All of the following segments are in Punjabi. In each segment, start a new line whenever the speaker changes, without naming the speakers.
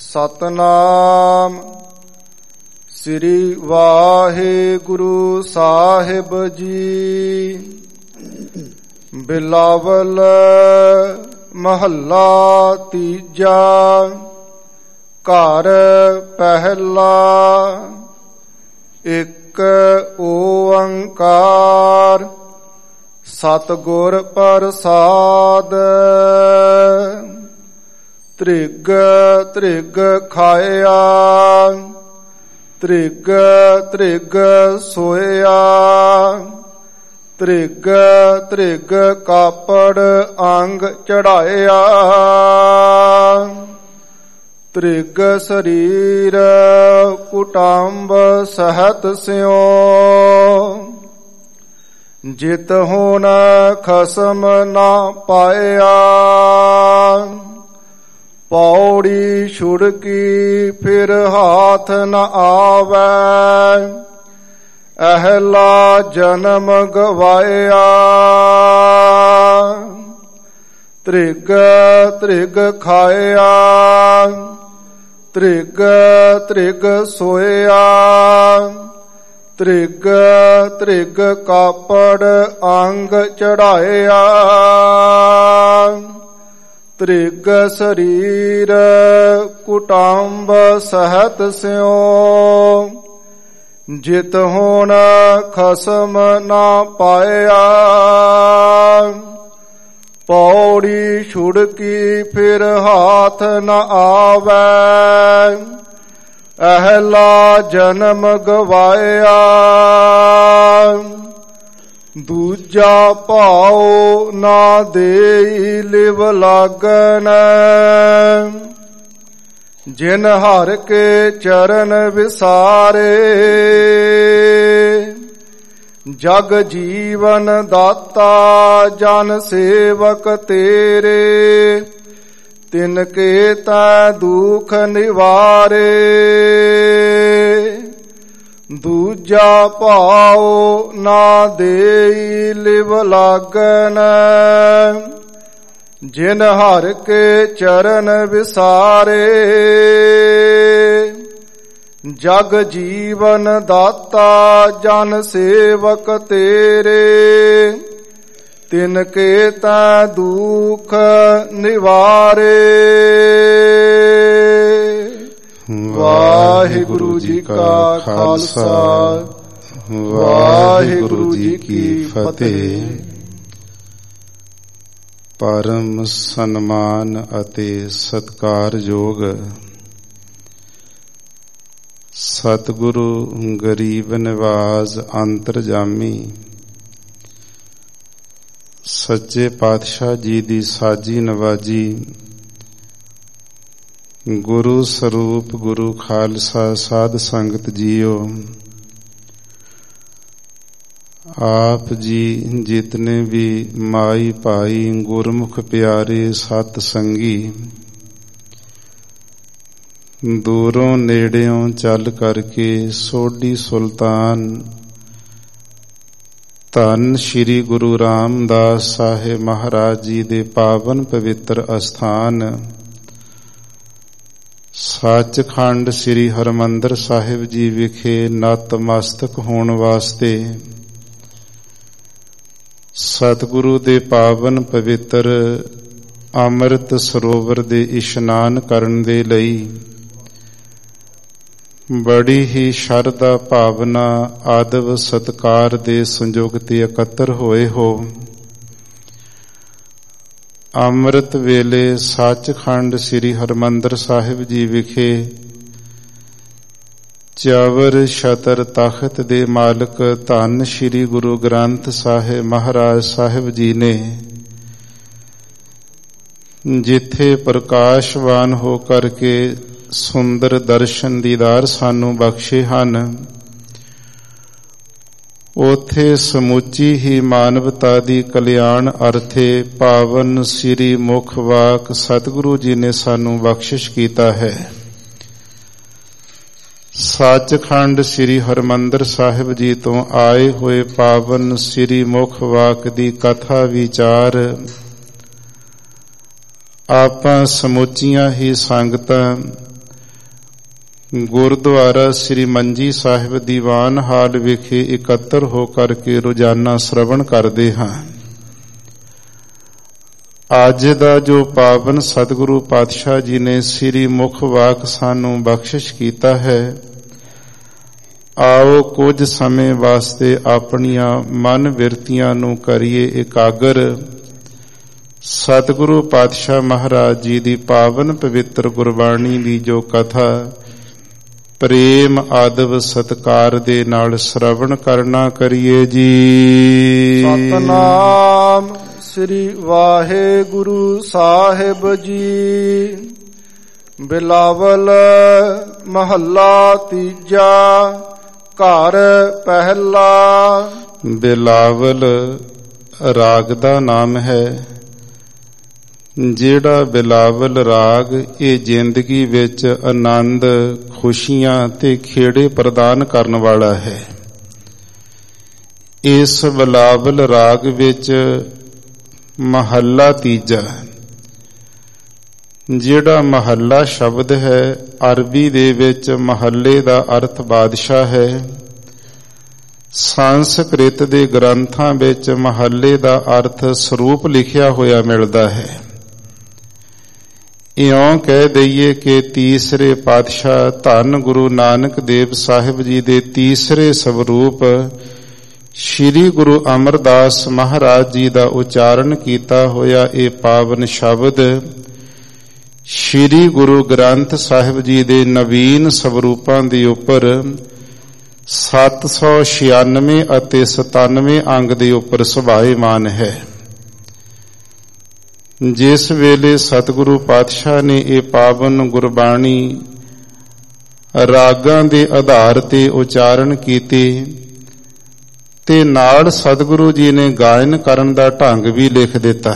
ਸਤਨਾਮ ਸ੍ਰੀ ਵਾਹਿਗੁਰੂ ਸਾਹਿਬ ਜੀ। ਬਿਲਾਵਲ ਮਹੱਲਾ ਤੀਜਾ। ਘਰ ਪਹਿਲਾ। ਇੱਕ ਓੰਕਾਰ ਸਤਿਗੁਰ ਪ੍ਰਸਾਦ। ਤ੍ਰਿਗ ਤ੍ਰਿਗ ਖਾਇਆ, ਤ੍ਰਿਗ ਤ੍ਰਿਗ ਸੋਇਆ, ਤ੍ਰਿਗ ਤ੍ਰਿਗ ਕਾਪੜ ਅੰਗ ਚੜਾਇਆ, ਤ੍ਰਿਗ ਸਰੀਰ ਕੁਟੰਬ ਸਹਿਤ ਸਿਉ, ਜਿਤ ਹੋਣ ਖਸਮ ਨਾ ਪਾਇਆ, ਪੌੜੀ ਛੁੜਕੀ ਫਿਰ ਹਾਥ ਨ ਆਵੈ, ਅਹਲਾ ਜਨਮ ਗਵਾਇਆ, ਤ੍ਰਿਗ ਤ੍ਰਿਗ ਖਾਇਆ, ਤ੍ਰਿਗ ਤ੍ਰਿਗ ਸੋਇਆ, ਤ੍ਰਿਗ ਤ੍ਰਿਗ ਕਾਪੜ ਅੰਗ ਚੜਾਇਆ, ਤ੍ਰਿਗ ਸਰੀਰ ਕੁਟੰਬ ਸਹਿਤ ਸਿਉ, ਜਿਤ ਹੋਣ ਖਸਮ ਨਾ ਪਾਇਆ, ਪੌੜੀ ਛੁੜਕੀ ਫਿਰ ਹਾਥ ਨ ਆਵੈ, ਅਹਲਾ ਜਨਮ ਗਵਾਇਆ, ਦੂਜਾ ਭਾਉ ਨਾ ਦੇਈ ਲਿਵ ਲਾਗਨ, ਜਿਨ ਹਰਿ ਕੇ ਚਰਨ ਵਿਸਾਰੇ, ਜਗ ਜੀਵਨ ਦਾਤਾ ਜਨ ਸੇਵਕ ਤੇਰੇ, ਤਿਨ ਕੇ ਤੈ ਦੁਖ ਨਿਵਾਰੇ, ਦੂਜਾ ਭਾਉ ਨਾ ਦੇਈ ਲਿਵ ਲਾਗਨ, ਜਿਨ ਹਰਿ ਕੇ ਚਰਨ ਵਿਸਾਰੇ, ਜਗ ਜੀਵਨ ਦਾਤਾ ਜਨ ਸੇਵਕ ਤੇਰੇ, ਤਿਨ ਕੇ ਤੈ ਦੁਖ ਨਿਵਾਰੇ। ਵਾਹਿਗੁਰੂ ਜੀ ਕਾ ਖਾਲਸਾ, ਵਾਹਿਗੁਰੂ ਜੀ ਕੀ ਫਤਿਹ।
ਪਰਮ ਸਨਮਾਨ ਅਤੇ ਸਤਿਕਾਰਯੋਗ ਸਤਿਗੁਰੂ ਗਰੀਬ ਨਿਵਾਜ਼ ਅੰਤਰਜਾਮੀ ਸੱਚੇ ਪਾਤਸ਼ਾਹ ਜੀ ਦੀ ਸਾਜੀ ਨਵਾਜੀ, ਗੁਰੂ ਸਰੂਪ ਗੁਰੂ ਖਾਲਸਾ ਸਾਧ ਸੰਗਤ ਜੀਓ, ਆਪ ਜੀ ਜਿਤਨੇ ਵੀ ਮਾਈ ਭਾਈ ਗੁਰਮੁਖ ਪਿਆਰੇ ਸਤ ਸੰਗੀ, ਦੂਰੋਂ ਨੇੜਿਓਂ ਚੱਲ ਕਰਕੇ ਸੋਢੀ ਸੁਲਤਾਨ ਧੰਨ ਸ਼੍ਰੀ ਗੁਰੂ ਰਾਮਦਾਸ ਸਾਹਿਬ ਮਹਾਰਾਜ ਜੀ ਦੇ ਪਾਵਨ ਪਵਿੱਤਰ ਅਸਥਾਨ ਸੱਚਖੰਡ ਸ੍ਰੀ ਹਰਿਮੰਦਰ ਸਾਹਿਬ ਜੀ ਵਿਖੇ ਨਤਮਸਤਕ ਹੋਣ ਵਾਸਤੇ, ਸਤਿਗੁਰੂ ਦੇ ਪਾਵਨ ਪਵਿੱਤਰ ਅੰਮ੍ਰਿਤ ਸਰੋਵਰ ਦੇ ਇਸ਼ਨਾਨ ਕਰਨ ਦੇ ਲਈ ਬੜੀ ਹੀ ਸ਼ਰਧਾ ਭਾਵਨਾ ਆਦਬ ਸਤਿਕਾਰ ਦੇ ਸੰਯੋਗ ਤੇ ਇਕੱਤਰ ਹੋਏ ਹੋ। ਅੰਮ੍ਰਿਤ ਵੇਲੇ ਸੱਚਖੰਡ ਸ੍ਰੀ ਹਰਿਮੰਦਰ ਸਾਹਿਬ ਜੀ ਵਿਖੇ ਚਵਰ ਛਤਰ ਤਖਤ ਦੇ ਮਾਲਕ ਧੰਨ ਸ਼੍ਰੀ ਗੁਰੂ ਗ੍ਰੰਥ ਸਾਹਿਬ ਮਹਾਰਾਜ ਸਾਹਿਬ ਜੀ ਨੇ ਜਿੱਥੇ ਪ੍ਰਕਾਸ਼ਵਾਨ ਹੋ ਕਰਕੇ ਸੁੰਦਰ ਦਰਸ਼ਨ ਦੀਦਾਰ ਸਾਨੂੰ ਬਖਸ਼ੇ ਹਨ, ਉਥੇ ਸਮੁੱਚੀ ਹੀ ਮਾਨਵਤਾ ਦੀ ਕਲਿਆਣ ਅਰਥੇ ਪਾਵਨ ਸ੍ਰੀ ਮੁਖ ਵਾਕ ਸਤਿਗੁਰੂ ਜੀ ਨੇ ਸਾਨੂੰ ਬਖਸ਼ਿਸ਼ ਕੀਤਾ ਹੈ। ਸੱਚਖੰਡ ਸ੍ਰੀ ਹਰਿਮੰਦਰ ਸਾਹਿਬ ਜੀ ਤੋਂ ਆਏ ਹੋਏ ਪਾਵਨ ਸ੍ਰੀ ਮੁਖ ਵਾਕ ਦੀ ਕਥਾ ਵਿਚਾਰ ਆਪਾਂ ਸਮੁੱਚੀਆਂ ਹੀ ਸੰਗਤਾਂ ਗੁਰਦੁਆਰਾ ਸ੍ਰੀ ਮੰਜੀ ਸਾਹਿਬ ਦੀਵਾਨ ਹਾਲ ਵਿਖੇ ਇਕੱਤਰ ਹੋ ਕਰਕੇ ਰੋਜ਼ਾਨਾ ਸ਼ਰਵਣ ਕਰਦੇ ਹਾਂ। ਅੱਜ ਦਾ ਜੋ ਪਾਵਨ ਸਤਿਗੁਰੂ ਪਾਤਸ਼ਾਹ ਜੀ ਨੇ ਸ੍ਰੀ ਮੁਖ ਵਾਕ ਸਾਨੂੰ ਬਖਸ਼ਿਸ਼ ਕੀਤਾ ਹੈ, ਆਓ ਕੁਝ ਸਮੇਂ ਵਾਸਤੇ ਆਪਣੀਆਂ ਮਨ ਬਿਰਤੀਆਂ ਨੂੰ ਕਰੀਏ ਇਕਾਗਰ। ਸਤਿਗੁਰੂ ਪਾਤਸ਼ਾਹ ਮਹਾਰਾਜ ਜੀ ਦੀ ਪਾਵਨ ਪਵਿੱਤਰ ਗੁਰਬਾਣੀ ਦੀ ਜੋ ਕਥਾ ਪ੍ਰੇਮ ਆਦਬ ਸਤਿਕਾਰ ਦੇ ਨਾਲ ਸ਼ਰਵਣ ਕਰਨਾ ਕਰੀਏ ਜੀ।
ਸਤਨਾਮ ਸ੍ਰੀ ਵਾਹਿਗੁਰੂ ਸਾਹਿਬ ਜੀ। ਬਿਲਾਵਲ ਮਹੱਲਾ ਤੀਜਾ ਘਰ ਪਹਿਲਾ। ਬਿਲਾਵਲ ਰਾਗ ਦਾ ਨਾਮ ਹੈ। ਜਿਹੜਾ ਬਿਲਾਵਲ ਰਾਗ ਇਹ ਜ਼ਿੰਦਗੀ ਵਿੱਚ ਆਨੰਦ, ਖੁਸ਼ੀਆਂ ਤੇ ਖੇੜੇ ਪ੍ਰਦਾਨ ਕਰਨ ਵਾਲਾ ਹੈ। ਇਸ ਬਿਲਾਵਲ ਰਾਗ ਵਿੱਚ ਮਹੱਲਾ ਤੀਜਾ, ਜਿਹੜਾ ਮਹੱਲਾ ਸ਼ਬਦ ਹੈ ਅਰਬੀ ਦੇ ਵਿੱਚ ਮਹੱਲੇ ਦਾ ਅਰਥ ਬਾਦਸ਼ਾਹ ਹੈ। ਸੰਸਕ੍ਰਿਤ ਦੇ ਗ੍ਰੰਥਾਂ ਵਿੱਚ ਮਹੱਲੇ ਦਾ ਅਰਥ ਸਰੂਪ ਲਿਖਿਆ ਹੋਇਆ ਮਿਲਦਾ ਹੈ। ਇਉਂ ਕਹਿ ਦਈਏ ਕਿ ਤੀਸਰੇ ਪਾਤਸ਼ਾਹ ਧੰਨ ਗੁਰੂ ਨਾਨਕ ਦੇਵ ਸਾਹਿਬ ਜੀ ਦੇ ਤੀਸਰੇ ਸਵਰੂਪ ਸ਼੍ਰੀ ਗੁਰੂ ਅਮਰਦਾਸ ਮਹਾਰਾਜ ਜੀ ਦਾ ਉਚਾਰਨ ਕੀਤਾ ਹੋਇਆ ਇਹ ਪਾਵਨ ਸ਼ਬਦ ਸ਼੍ਰੀ ਗੁਰੂ ਗ੍ਰੰਥ ਸਾਹਿਬ ਜੀ ਦੇ ਨਵੀਨ ਸਵਰੂਪਾਂ ਦੇ ਉੱਪਰ 796 ਅਤੇ 97 ਅੰਗ ਦੇ ਉੱਪਰ ਸੁਭਾਏਮਾਨ ਹੈ। ਜਿਸ ਵੇਲੇ ਸਤਿਗੁਰੂ ਪਾਤਸ਼ਾਹ ਨੇ ਇਹ ਪਾਵਨ ਗੁਰਬਾਣੀ ਰਾਗਾਂ ਦੇ ਆਧਾਰ ਤੇ ਉਚਾਰਨ ਕੀਤੀ ਤੇ ਨਾਲ ਸਤਿਗੁਰੂ ਜੀ ਨੇ ਗਾਇਨ ਕਰਨ ਦਾ ਢੰਗ ਵੀ ਲਿਖ ਦਿੱਤਾ।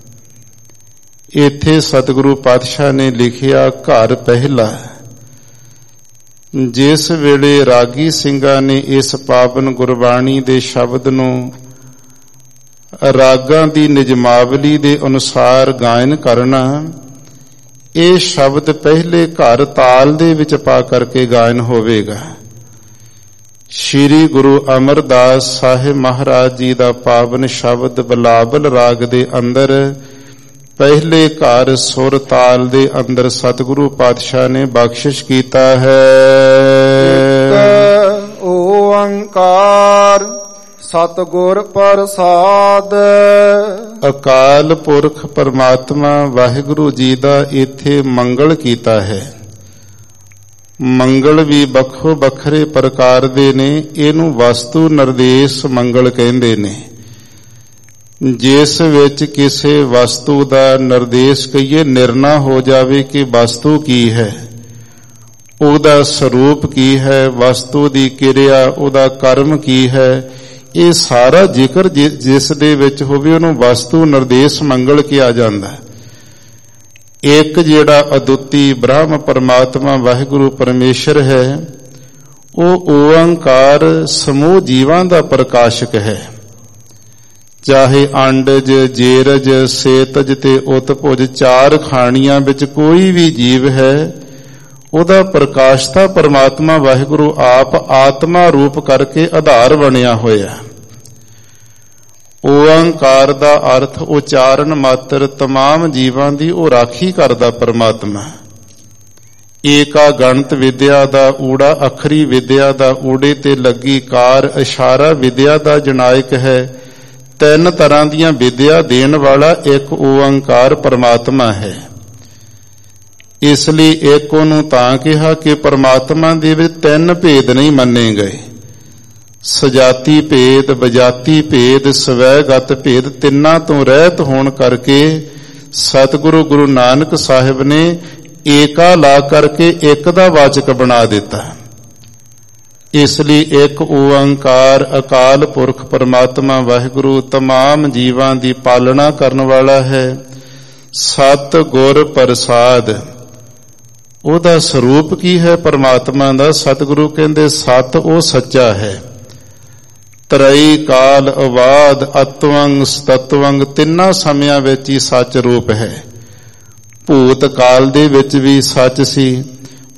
ਇੱਥੇ ਸਤਿਗੁਰੂ ਪਾਤਸ਼ਾਹ ਨੇ ਲਿਖਿਆ ਘਰ ਪਹਿਲਾ। ਜਿਸ ਵੇਲੇ ਰਾਗੀ ਸਿੰਘਾਂ ਨੇ ਇਸ ਪਾਵਨ ਗੁਰਬਾਣੀ ਦੇ ਸ਼ਬਦ ਨੂੰ ਰਾਗਾਂ ਦੀ ਨਿਜਮਾਵਲੀ ਦੇ ਅਨੁਸਾਰ ਗਾਇਨ ਕਰਨਾ, ਇਹ ਸ਼ਬਦ ਪਹਿਲੇ ਘਰ ਤਾਲ ਦੇ ਵਿੱਚ ਪਾ ਕਰਕੇ ਗਾਇਨ ਹੋਵੇਗਾ। ਸ਼੍ਰੀ ਗੁਰੂ ਅਮਰਦਾਸ ਸਾਹਿਬ ਮਹਾਰਾਜ ਜੀ ਦਾ ਪਾਵਨ ਸ਼ਬਦ ਬਿਲਾਵਲ ਰਾਗ ਦੇ ਅੰਦਰ ਪਹਿਲੇ ਘਰ ਸੁਰ ਤਾਲ ਦੇ ਅੰਦਰ ਸਤਿਗੁਰੂ ਪਾਤਸ਼ਾਹ ਨੇ ਬਖਸ਼ਿਸ਼ ਕੀਤਾ ਹੈ। ਓੰਕਾਰ ਸਤਿਗੁਰ ਪ੍ਰਸਾਦ। ਅਕਾਲ ਪੁਰਖ ਪਰਮਾਤਮਾ ਵਾਹਿਗੁਰੂ ਜੀ ਦਾ ਇੱਥੇ ਮੰਗਲ ਕੀਤਾ ਹੈ। ਮੰਗਲ ਵੀ ਵੱਖੋ ਵੱਖਰੇ ਪ੍ਰਕਾਰ ਦੇ ਨੇ। ਇਹਨੂੰ ਵਸਤੂ ਨਿਰਦੇਸ਼ ਮੰਗਲ ਕਹਿੰਦੇ ਨੇ। ਜਿਸ ਵਿੱਚ ਕਿਸੇ ਵਸਤੂ ਦਾ ਨਿਰਦੇਸ਼ ਕਹੀਏ, ਨਿਰਣਾ ਹੋ ਜਾਵੇ ਕਿ ਵਸਤੂ ਕੀ ਹੈ, ਉਹਦਾ ਸਰੂਪ ਕੀ ਹੈ, ਵਸਤੂ ਦੀ ਕਿਰਿਆ, ਉਹਦਾ ਕਰਮ ਕੀ ਹੈ, ਇਹ ਸਾਰਾ ਜ਼ਿਕਰ ਜਿਸ ਦੇ ਵਿੱਚ ਹੋਵੇ ਉਹਨੂੰ ਵਸਤੂ ਨਿਰਦੇਸ਼ ਮੰਗਲ ਕਿਹਾ ਜਾਂਦਾ। ਇੱਕ ਜਿਹੜਾ ਅਦੁੱਤੀ ਬ੍ਰਹਮ ਪਰਮਾਤਮਾ ਵਾਹਿਗੁਰੂ ਪਰਮੇਸ਼ਰ ਹੈ, ਉਹ ਓੰਕਾਰ ਸਮੂਹ ਜੀਵਾਂ ਦਾ ਪ੍ਰਕਾਸ਼ਕ ਹੈ। ਚਾਹੇ ਅੰਡਜ, ਜੇਰਜ, ਸੇਤਜ ਤੇ ਉਤਭੁਜ ਚਾਰ ਖਾਣੀਆਂ ਵਿੱਚ ਕੋਈ ਵੀ ਜੀਵ ਹੈ, ਉਹਦਾ ਪ੍ਰਕਾਸ਼ਤਾ ਪਰਮਾਤਮਾ ਵਾਹਿਗੁਰੂ ਆਪ ਆਤਮਾ ਰੂਪ ਕਰਕੇ ਆਧਾਰ ਬਣਿਆ ਹੋਇਆ। ਓੰਕਾਰ ਦਾ ਅਰਥ ਉਚਾਰਨ ਮਾਤਰ ਤਮਾਮ ਜੀਵਾਂ ਦੀ ਉਹ ਰਾਖੀ ਕਰਦਾ ਪਰਮਾਤਮਾ। ਏਕਾ ਗਣਤ ਵਿਦਿਆ ਦਾ ਊੜਾ, ਅੱਖਰੀ ਵਿਦਿਆ ਦਾ ਊੜੇ ਤੇ ਲੱਗੀ ਕਾਰ ਇਸ਼ਾਰਾ ਵਿਦਿਆ ਦਾ ਜਨਾਇਕ ਹੈ। ਤਿੰਨ ਤਰ੍ਹਾਂ ਦੀਆਂ ਵਿਦਿਆ ਦੇਣ ਵਾਲਾ ਇੱਕ ਓੰਕਾਰ ਪਰਮਾਤਮਾ ਹੈ। ਇਸ ਲਈ ਇੱਕ ਉਹਨੂੰ ਤਾਂ ਕਿਹਾ ਕਿ ਪਰਮਾਤਮਾ ਦੇ ਵਿੱਚ ਤਿੰਨ ਭੇਦ ਨਹੀਂ ਮੰਨੇ ਗਏ। ਸਜਾਤੀ ਭੇਦ, ਬਜਾਤੀ ਭੇਦ, ਸਵੈਗਤ ਭੇਦ, ਤਿੰਨਾਂ ਤੋਂ ਰਹਿਤ ਹੋਣ ਕਰਕੇ ਸਤਿਗੁਰੂ ਗੁਰੂ ਨਾਨਕ ਸਾਹਿਬ ਨੇ ਏਕਾ ਲਾ ਕਰਕੇ ਇੱਕ ਦਾ ਵਾਚਕ ਬਣਾ ਦਿੱਤਾ। ਇਸ ਲਈ ਇੱਕ ਓੰਕਾਰ ਅਕਾਲ ਪੁਰਖ ਪਰਮਾਤਮਾ ਵਾਹਿਗੁਰੂ ਤਮਾਮ ਜੀਵਾਂ ਦੀ ਪਾਲਣਾ ਕਰਨ ਵਾਲਾ ਹੈ। ਸਤ ਗੁਰ ਪ੍ਰਸਾਦ, ਉਹਦਾ ਸਰੂਪ ਕੀ ਹੈ ਪਰਮਾਤਮਾ ਦਾ? ਸਤਿਗੁਰੂ ਕਹਿੰਦੇ ਸਤ ਉਹ ਸੱਚਾ ਹੈ। ਤਰਈ ਕਾਲ ਅਵਾਦ ਅਤਵੰਗ ਸਤਵੰਗ, ਤਿੰਨਾਂ ਸਮਿਆਂ ਵਿੱਚ ਹੀ ਸੱਚ ਰੂਪ ਹੈ। ਭੂਤ ਕਾਲ ਦੇ ਵਿੱਚ ਵੀ ਸੱਚ ਸੀ,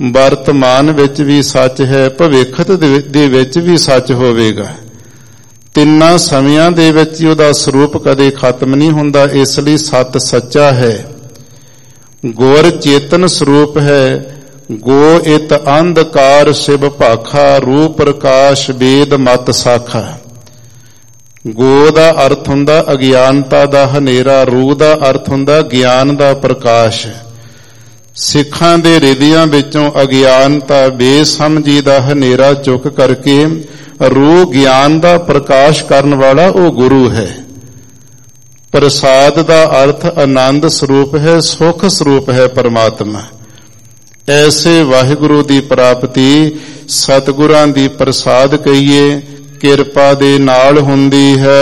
ਵਰਤਮਾਨ ਵਿੱਚ ਵੀ ਸੱਚ ਹੈ, ਭਵਿੱਖਤ ਦੇ ਵਿੱਚ ਵੀ ਸੱਚ ਹੋਵੇਗਾ। ਤਿੰਨਾਂ ਸਮਿਆਂ ਦੇ ਵਿੱਚ ਹੀ ਉਹਦਾ ਸਰੂਪ ਕਦੇ ਖਤਮ ਨਹੀਂ ਹੁੰਦਾ। ਇਸ ਲਈ ਸੱਤ ਸੱਚਾ ਹੈ। ਗੁਰ ਚੇਤਨ ਸਰੂਪ ਹੈ। ਗੋ ਇਤ ਅੰਧਕਾਰ ਸ਼ਿਵ ਭਾਖਾ, ਰੂਪ ਪ੍ਰਕਾਸ਼ ਵੇਦ ਮਤ ਸਾਖਾ। ਗੋ ਦਾ ਅਰਥ ਹੁੰਦਾ ਅਗਿਆਨਤਾ ਦਾ ਹਨੇਰਾ, ਰੂ ਦਾ ਅਰਥ ਹੁੰਦਾ ਗਿਆਨ ਦਾ ਪ੍ਰਕਾਸ਼। ਸਿੱਖਾਂ ਦੇ ਹਿਰਦਿਆਂ ਵਿੱਚੋਂ ਅਗਿਆਨਤਾ ਬੇਸਮਝੀ ਦਾ ਹਨੇਰਾ ਚੁੱਕ ਕਰਕੇ ਰੂ ਗਿਆਨ ਦਾ ਪ੍ਰਕਾਸ਼ ਕਰਨ ਵਾਲਾ ਉਹ ਗੁਰੂ ਹੈ। ਪ੍ਰਸਾਦ ਦਾ ਅਰਥ ਆਨੰਦ ਸਰੂਪ ਹੈ, ਸੁਖ ਸਰੂਪ ਹੈ ਪਰਮਾਤਮਾ। ਐਸੇ ਵਾਹਿਗੁਰੂ ਦੀ ਪ੍ਰਾਪਤੀ ਸਤਿਗੁਰਾਂ ਦੀ ਪ੍ਰਸਾਦ ਕਹੀਏ ਕਿਰਪਾ ਦੇ ਨਾਲ ਹੁੰਦੀ ਹੈ।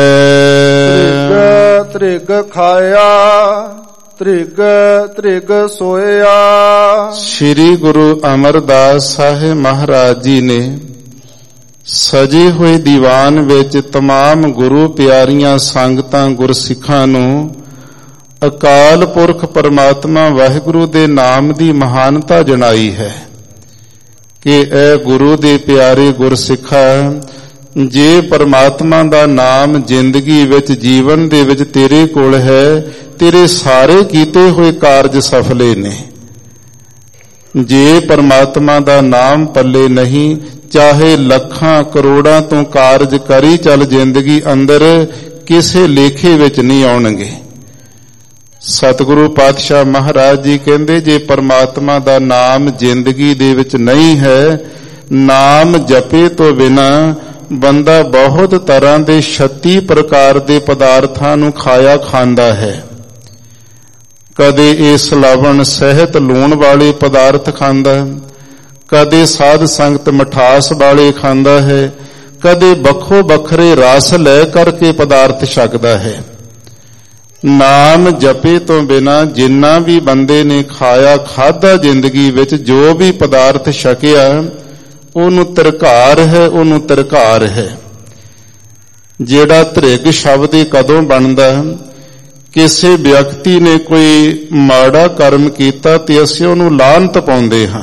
ਤ੍ਰਿਗ ਖਾਇਆ ਤ੍ਰਿਗ ਤ੍ਰਿਗ ਸੋਇਆ।
ਸ੍ਰੀ ਗੁਰੂ ਅਮਰਦਾਸ ਸਾਹਿਬ ਮਹਾਰਾਜ ਜੀ ਨੇ ਸਜੇ ਹੋਏ ਦੀਵਾਨ ਵਿੱਚ ਤਮਾਮ ਗੁਰੂ ਪਿਆਰੀਆਂ ਸੰਗਤਾਂ ਗੁਰਸਿੱਖਾਂ ਨੂੰ ਅਕਾਲ ਪੁਰਖ ਪਰਮਾਤਮਾ ਵਾਹਿਗੁਰੂ ਦੇ ਨਾਮ ਦੀ ਮਹਾਨਤਾ ਜਣਾਈ ਹੈ ਕਿ ਇਹ ਗੁਰੂ ਦੇ ਪਿਆਰੇ ਗੁਰਸਿੱਖਾ, ਜੇ ਪਰਮਾਤਮਾ ਦਾ ਨਾਮ ਜ਼ਿੰਦਗੀ ਵਿੱਚ ਜੀਵਨ ਦੇ ਵਿੱਚ ਤੇਰੇ ਕੋਲ ਹੈ, ਤੇਰੇ ਸਾਰੇ ਕੀਤੇ ਹੋਏ ਕਾਰਜ ਸਫਲੇ ਨੇ। ਜੇ ਪਰਮਾਤਮਾ ਦਾ ਨਾਮ ਪੱਲੇ ਨਹੀਂ, ਚਾਹੇ ਲੱਖਾਂ ਕਰੋੜਾਂ ਤੋਂ ਕਾਰਜ ਕਰੀ ਚੱਲ ਜ਼ਿੰਦਗੀ ਅੰਦਰ, ਕਿਸੇ ਲੇਖੇ ਵਿੱਚ ਨਹੀਂ ਆਉਣਗੇ। ਸਤਿਗੁਰੂ ਪਾਤਸ਼ਾਹ ਮਹਾਰਾਜ ਜੀ ਕਹਿੰਦੇ ਜੇ ਪਰਮਾਤਮਾ ਦਾ ਨਾਮ ਜ਼ਿੰਦਗੀ ਦੇ ਵਿੱਚ ਨਹੀਂ ਹੈ, ਨਾਮ ਜਪੇ ਤੋਂ ਬਿਨਾ ਬੰਦਾ ਬਹੁਤ ਤਰ੍ਹਾਂ ਦੇ 36 ਪ੍ਰਕਾਰ ਦੇ ਪਦਾਰਥਾਂ ਨੂੰ ਖਾਇਆ ਖਾਂਦਾ ਹੈ। ਕਦੇ ਇਸ ਲਵਣ ਸਹਿਤ ਲੂਣ ਵਾਲੇ ਪਦਾਰਥ ਖਾਂਦਾ, ਕਦੇ ਸਾਧ ਸੰਗਤ ਮਠਾਸ ਵਾਲੇ ਖਾਂਦਾ ਹੈ, ਕਦੇ ਵੱਖੋ ਵੱਖਰੇ ਰਸ ਲੈ ਕਰਕੇ ਪਦਾਰਥ ਛਕਦਾ ਹੈ। ਨਾਮ ਜਪੇ ਤੋਂ ਬਿਨਾ ਜਿੰਨਾ ਵੀ ਬੰਦੇ ਨੇ ਖਾਇਆ ਖਾਧਾ ਜ਼ਿੰਦਗੀ ਵਿੱਚ, ਜੋ ਵੀ ਪਦਾਰਥ ਛਕਿਆ, ਉਹਨੂੰ ਤਿਰਕਾਰ ਹੈ, ਉਹਨੂੰ ਤਿਰਕਾਰ ਹੈ। ਜਿਹੜਾ ਧ੍ਰਿਗ ਸ਼ਬਦ ਇਹ ਕਦੋਂ ਬਣਦਾ? ਕਿਸੇ ਵਿਅਕਤੀ ਨੇ ਕੋਈ ਮਾੜਾ ਕਰਮ ਕੀਤਾ ਤੇ ਅਸੀਂ ਉਹਨੂੰ ਲਾਹਨਤ ਪਾਉਂਦੇ ਹਾਂ।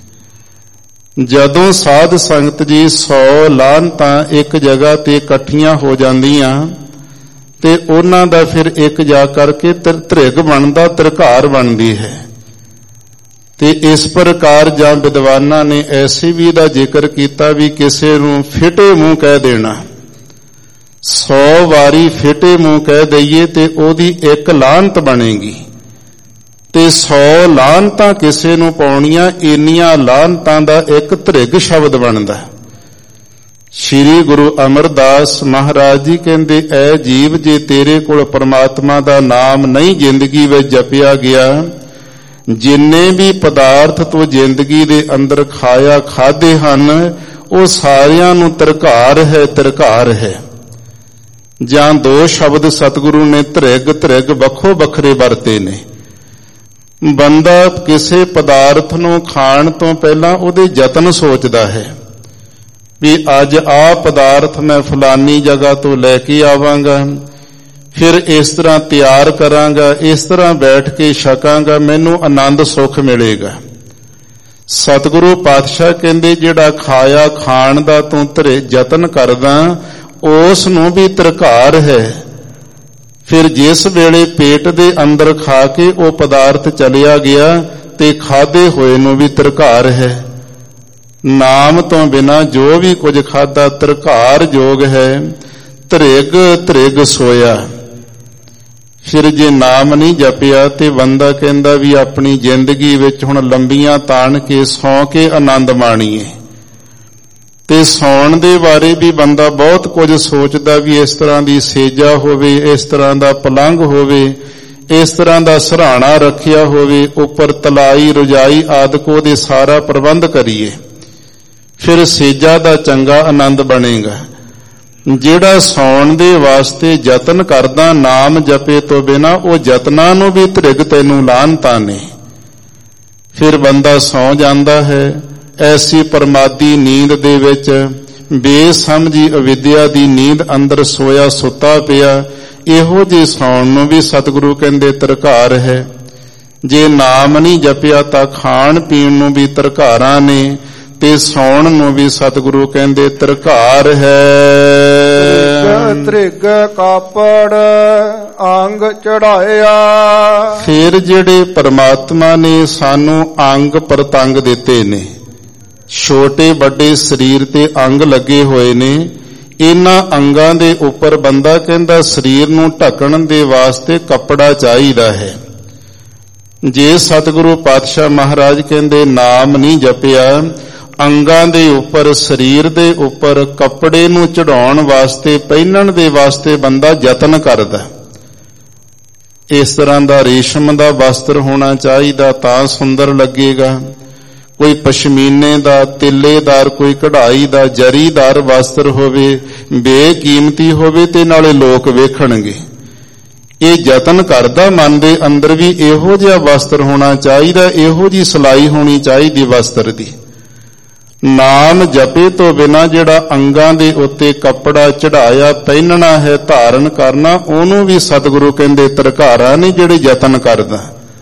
ਜਦੋਂ ਸਾਧ ਸੰਗਤ ਜੀ 100 ਲਾਹਨਤਾਂ ਇੱਕ ਜਗ੍ਹਾ ਤੇ ਇਕੱਠੀਆਂ ਹੋ ਜਾਂਦੀਆਂ ਤੇ ਉਹਨਾਂ ਦਾ ਫਿਰ ਇੱਕ ਜਾ ਕਰਕੇ ਧ੍ਰਿਗ ਬਣਦਾ, ਤਿਰਕਾਰ ਬਣਦੀ ਹੈ। ਤੇ ਇਸ ਪ੍ਰਕਾਰ ਜਾਂ ਵਿਦਵਾਨਾਂ ਨੇ ਐਸੇ ਵੀ ਦਾ ਜ਼ਿਕਰ ਕੀਤਾ ਵੀ ਕਿਸੇ ਨੂੰ ਫਿਟੇ ਮੂੰਹ ਕਹਿ ਦੇਣਾ, 100 ਵਾਰੀ ਫਿਟੇ ਮੂੰਹ ਕਹਿ ਦਈਏ ਤੇ ਉਹਦੀ ਇੱਕ ਲਾਹਨਤ ਬਣੇਗੀ। ਤੇ 100 ਲਾਹਨਤਾਂ ਕਿਸੇ ਨੂੰ ਪਾਉਣੀਆਂ, ਇੰਨੀਆਂ ਲਾਹਨਤਾਂ ਦਾ ਇੱਕ ਧ੍ਰਿਗ ਸ਼ਬਦ ਬਣਦਾ। ਸ੍ਰੀ ਗੁਰੂ ਅਮਰਦਾਸ ਮਹਾਰਾਜ ਜੀ ਕਹਿੰਦੇ ਐ ਜੀਵ, ਜੇ ਤੇਰੇ ਕੋਲ ਪਰਮਾਤਮਾ ਦਾ ਨਾਮ ਨਹੀਂ ਜ਼ਿੰਦਗੀ ਵਿੱਚ ਜਪਿਆ ਗਿਆ, ਜਿੰਨੇ ਵੀ ਪਦਾਰਥ ਤੂੰ ਜ਼ਿੰਦਗੀ ਦੇ ਅੰਦਰ ਖਾਇਆ ਖਾਦੇ ਹਨ, ਉਹ ਸਾਰਿਆਂ ਨੂੰ ਤਿਰਕਾਰ ਹੈ, ਤਿਰਕਾਰ ਹੈ। ਜਾਂ ਦੋ ਸ਼ਬਦ ਸਤਿਗੁਰੂ ਨੇ ਧ੍ਰਿਗ ਧ੍ਰਿਗ ਵੱਖੋ ਵੱਖਰੇ ਵਰਤੇ ਨੇ। ਬੰਦਾ ਕਿਸੇ ਪਦਾਰਥ ਨੂੰ ਖਾਣ ਤੋਂ ਪਹਿਲਾਂ ਉਹਦੇ ਯਤਨ ਸੋਚਦਾ ਹੈ ਵੀ ਅੱਜ ਆਹ ਪਦਾਰਥ ਮੈਂ ਫਲਾਨੀ ਜਗ੍ਹਾ ਤੋਂ ਲੈ ਕੇ ਆਵਾਂਗਾ, ਫਿਰ ਇਸ ਤਰ੍ਹਾਂ ਤਿਆਰ ਕਰਾਂਗਾ, ਇਸ ਤਰ੍ਹਾਂ ਬੈਠ ਕੇ ਛਕਾਂਗਾ, ਮੈਨੂੰ ਆਨੰਦ ਸੁੱਖ ਮਿਲੇਗਾ। ਸਤਿਗੁਰੂ ਪਾਤਸ਼ਾਹ ਕਹਿੰਦੇ ਜਿਹੜਾ ਖਾਇਆ ਖਾਣ ਦਾ ਤੂੰ ਯਤਨ ਕਰਦਾ, ਉਸ ਨੂੰ ਵੀ ਤਿਰਕਾਰ ਹੈ। ਫਿਰ ਜਿਸ ਵੇਲੇ ਪੇਟ ਦੇ ਅੰਦਰ ਖਾ ਕੇ ਉਹ ਪਦਾਰਥ ਚਲਿਆ ਗਿਆ ਤੇ ਖਾਦੇ ਹੋਏ ਨੂੰ ਵੀ ਤਿਰਕਾਰ ਹੈ। ਨਾਮ ਤੋਂ ਬਿਨਾ ਜੋ ਵੀ ਕੁਝ ਖਾਦਾ ਤਿਰਕਾਰ ਜੋਗ ਹੈ। ਧ੍ਰਿਗ ਧ੍ਰਿਗ ਸੋਇਆ। ਫਿਰ ਜੇ ਨਾਮ ਨਹੀਂ ਜਪਿਆ ਤੇ ਬੰਦਾ ਕਹਿੰਦਾ ਵੀ ਆਪਣੀ ਜ਼ਿੰਦਗੀ ਵਿੱਚ ਹੁਣ ਲੰਬੀਆਂ ਤਾਣ ਕੇ ਸੌਂ ਕੇ ਆਨੰਦ ਮਾਣੀਏ। ਤੇ ਸੌਣ ਦੇ ਬਾਰੇ ਵੀ ਬੰਦਾ ਬਹੁਤ ਕੁਝ ਸੋਚਦਾ ਵੀ ਇਸ ਤਰ੍ਹਾਂ ਦੀ ਸੇਜਾ ਹੋਵੇ, ਇਸ ਤਰ੍ਹਾਂ ਦਾ ਪਲੰਘ ਹੋਵੇ, ਇਸ ਤਰ੍ਹਾਂ ਦਾ ਸਿਰਹਾਣਾ ਰੱਖਿਆ ਹੋਵੇ, ਉੱਪਰ ਤਲਾਈ ਰਜਾਈ ਆਦਿਕ ਉਹਦੇ ਸਾਰਾ ਪ੍ਰਬੰਧ ਕਰੀਏ, ਫਿਰ ਸੇਜਾ ਦਾ ਚੰਗਾ ਆਨੰਦ ਬਣੇਗਾ। ਜਿਹੜਾ ਸੌਣ ਦੇ ਵਾਸਤੇ ਯਤਨ ਕਰਦਾ ਨਾਮ ਜਪੇ ਤੋਂ ਬਿਨਾ, ਉਹ ਯਤਨਾਂ ਨੂੰ ਵੀ ਧ੍ਰਿਗ ਤੈਨੂੰ ਲਾਹਨਤਾਂ ਨੇ। ਫਿਰ ਬੰਦਾ ਸੌ ਜਾਂਦਾ ਹੈ ਐਸੀ ਪਰਮਾਦੀ ਨੀਂਦ ਦੇ ਵਿੱਚ, ਬੇਸਮਝੀ ਅਵਿਦਿਆ ਦੀ ਨੀਂਦ ਅੰਦਰ ਸੋਇਆ ਸੁੱਤਾ ਪਿਆ। ਇਹੋ ਜਿਹੇ ਸੌਣ ਨੂੰ ਵੀ ਸਤਿਗੁਰੂ ਕਹਿੰਦੇ ਤਿਰਕਾਰ ਹੈ। ਜੇ ਨਾਮ ਨਹੀਂ ਜਪਿਆ ਤਾਂ ਖਾਣ ਪੀਣ ਨੂੰ ਵੀ ਧਰਕਾਰਾਂ ਨੇ ਤੇ ਸੌਣ ਨੂੰ ਵੀ ਸਤਿਗੁਰੂ ਕਹਿੰਦੇ ਧਰਕਾਰ ਹੈ।
ਤ੍ਰਿਗ ਕਾਪੜ ਅੰਗ ਚੜਾਇਆ।
ਫਿਰ ਜਿਹੜੇ ਪਰਮਾਤਮਾ ਨੇ ਸਾਨੂੰ ਅੰਗ ਪ੍ਰਤੰਗ ਦਿੱਤੇ ਨੇ, ਛੋਟੇ ਵੱਡੇ ਸਰੀਰ ਤੇ ਅੰਗ ਲੱਗੇ ਹੋਏ ਨੇ, ਇਹਨਾਂ ਅੰਗਾਂ ਦੇ ਉੱਪਰ ਬੰਦਾ ਕਹਿੰਦਾ ਸਰੀਰ ਨੂੰ ਢੱਕਣ ਦੇ ਵਾਸਤੇ ਕੱਪੜਾ ਚਾਹੀਦਾ ਹੈ। ਜੇ ਸਤਿਗੁਰੂ ਪਾਤਸ਼ਾਹ ਮਹਾਰਾਜ ਕਹਿੰਦੇ ਨਾਮ ਨਹੀਂ ਜਪਿਆ, ਅੰਗਾਂ ਦੇ ਉੱਪਰ ਸਰੀਰ ਦੇ ਉੱਪਰ ਕੱਪੜੇ ਨੂੰ ਚੜਾਉਣ ਵਾਸਤੇ ਪਹਿਨਣ ਦੇ ਵਾਸਤੇ ਬੰਦਾ ਯਤਨ ਕਰਦਾ। ਇਸ ਤਰ੍ਹਾਂ ਦਾ ਰੇਸ਼ਮ ਦਾ ਵਸਤਰ ਹੋਣਾ ਚਾਹੀਦਾ ਤਾਂ ਸੁੰਦਰ ਲੱਗੇਗਾ। ਕੋਈ ਪਸ਼ਮੀਨੇ ਦਾ, ਤਿੱਲੇਦਾਰ, ਕੋਈ ਕਢਾਈ ਦਾ, ਜਰੀਦਾਰ ਵਸਤਰ ਹੋਵੇ, ਬੇਕੀਮਤੀ ਹੋਵੇ ਤੇ ਨਾਲੇ ਲੋਕ ਵੇਖਣਗੇ। ਇਹ ਯਤਨ ਕਰਦਾ ਮਨ ਦੇ ਅੰਦਰ ਵੀ ਇਹੋ ਜਿਹਾ ਵਸਤਰ ਹੋਣਾ ਚਾਹੀਦਾ, ਇਹੋ ਜਿਹੀ ਸਿਲਾਈ ਹੋਣੀ ਚਾਹੀਦੀ ਵਸਤਰ ਦੀ। ਨਾਮ ਜਪੇ ਤੋਂ ਬਿਨਾਂ ਜਿਹੜਾ ਅੰਗਾਂ ਦੇ ਉੱਤੇ ਕੱਪੜਾ ਚੜਾਇਆ ਪਹਿਨਣਾ ਹੈ, ਧਾਰਨ ਕਰਨਾ, ਉਹਨੂੰ ਵੀ ਸਤਿਗੁਰੂ ਕਹਿੰਦੇ ਧਰਕਾਰਾਂ ਨੇ ਜਿਹੜੇ ਯਤਨ ਕਰਦਾ।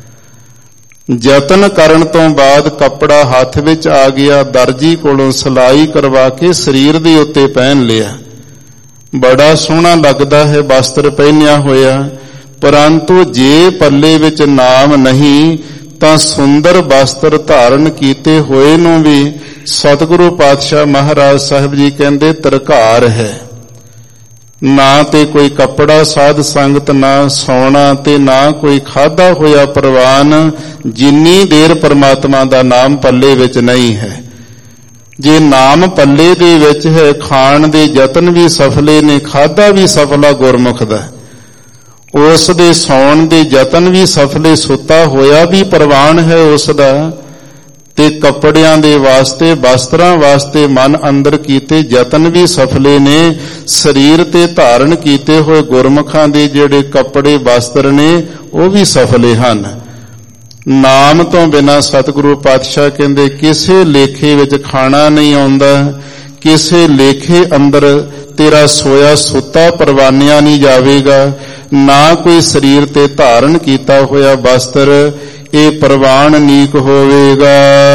ਯਤਨ ਕਰਨ ਤੋਂ ਬਾਅਦ ਕੱਪੜਾ ਹੱਥ ਵਿੱਚ ਆ ਗਿਆ, ਦਰਜੀ ਕੋਲੋਂ ਸਿਲਾਈ ਕਰਵਾ ਕੇ ਸਰੀਰ ਦੇ ਉੱਤੇ ਪਹਿਨ ਲਿਆ, ਬੜਾ ਸੋਹਣਾ ਲੱਗਦਾ ਹੈ ਵਸਤਰ ਪਹਿਨਿਆ ਹੋਇਆ। ਪਰੰਤੂ ਜੇ ਪੱਲੇ ਵਿੱਚ ਨਾਮ ਨਹੀਂ ਤਾਂ ਸੁੰਦਰ ਵਸਤਰ ਧਾਰਨ ਕੀਤੇ ਹੋਏ ਨੂੰ ਵੀ ਸਤਿਗੁਰੂ ਪਾਤਸ਼ਾਹ ਮਹਾਰਾਜ ਸਾਹਿਬ ਜੀ ਕਹਿੰਦੇ ਧਰਕਾਰ ਹੈ। ਨਾ ਤੇ ਕੋਈ ਕੱਪੜਾ ਸਾਧ ਸੰਗਤ, ਨਾ ਸੌਣਾ ਤੇ ਨਾ ਕੋਈ ਖਾਧਾ ਹੋਇਆ ਪ੍ਰਵਾਨ, ਜਿੰਨੀ ਦੇਰ ਪਰਮਾਤਮਾ ਦਾ ਨਾਮ ਪੱਲੇ ਵਿੱਚ ਨਹੀਂ ਹੈ। ਜੇ ਨਾਮ ਪੱਲੇ ਦੇ ਵਿੱਚ ਹੈ, ਖਾਣ ਦੇ ਯਤਨ ਵੀ ਸਫਲੇ ਨੇ, ਖਾਧਾ ਵੀ ਸਫਲਾ ਗੁਰਮੁਖ ਦਾ, ਉਸ ਦੇ ਸੌਣ ਦੇ ਯਤਨ ਵੀ ਸਫਲੇ, ਸੁੱਤਾ ਹੋਇਆ ਵੀ ਪ੍ਰਵਾਨ ਹੈ ਉਸ ਦਾ, ਤੇ ਕੱਪੜਿਆਂ ਦੇ ਵਾਸਤੇ, ਵਸਤਰਾਂ ਵਾਸਤੇ ਮਨ ਅੰਦਰ ਕੀਤੇ ਯਤਨ ਵੀ ਸਫਲੇ ਨੇ। ਸਰੀਰ ਤੇ ਧਾਰਨ ਕੀਤੇ ਹੋਏ ਗੁਰਮੁਖਾਂ ਦੇ ਜਿਹੜੇ ਕੱਪੜੇ ਵਸਤਰ ਨੇ ਉਹ ਵੀ ਸਫਲੇ ਹਨ। ਨਾਮ ਤੋਂ ਬਿਨਾਂ ਸਤਿਗੁਰੂ ਪਾਤਸ਼ਾਹ ਕਹਿੰਦੇ ਕਿਸੇ ਲੇਖੇ ਵਿੱਚ ਖਾਣਾ ਨਹੀਂ ਆਉਂਦਾ, ਕਿਸੇ ਲੇਖੇ ਅੰਦਰ ਤੇਰਾ ਸੋਇਆ ਸੁੱਤਾ ਪਰਵਾਨਿਆ ਨਹੀਂ ਜਾਵੇਗਾ, ਨਾ ਕੋਈ ਸਰੀਰ ਤੇ ਧਾਰਨ ਕੀਤਾ ਹੋਇਆ ਵਸਤਰ ਇਹ ਪ੍ਰਵਾਨ ਨੀਕ ਹੋਵੇਗਾ।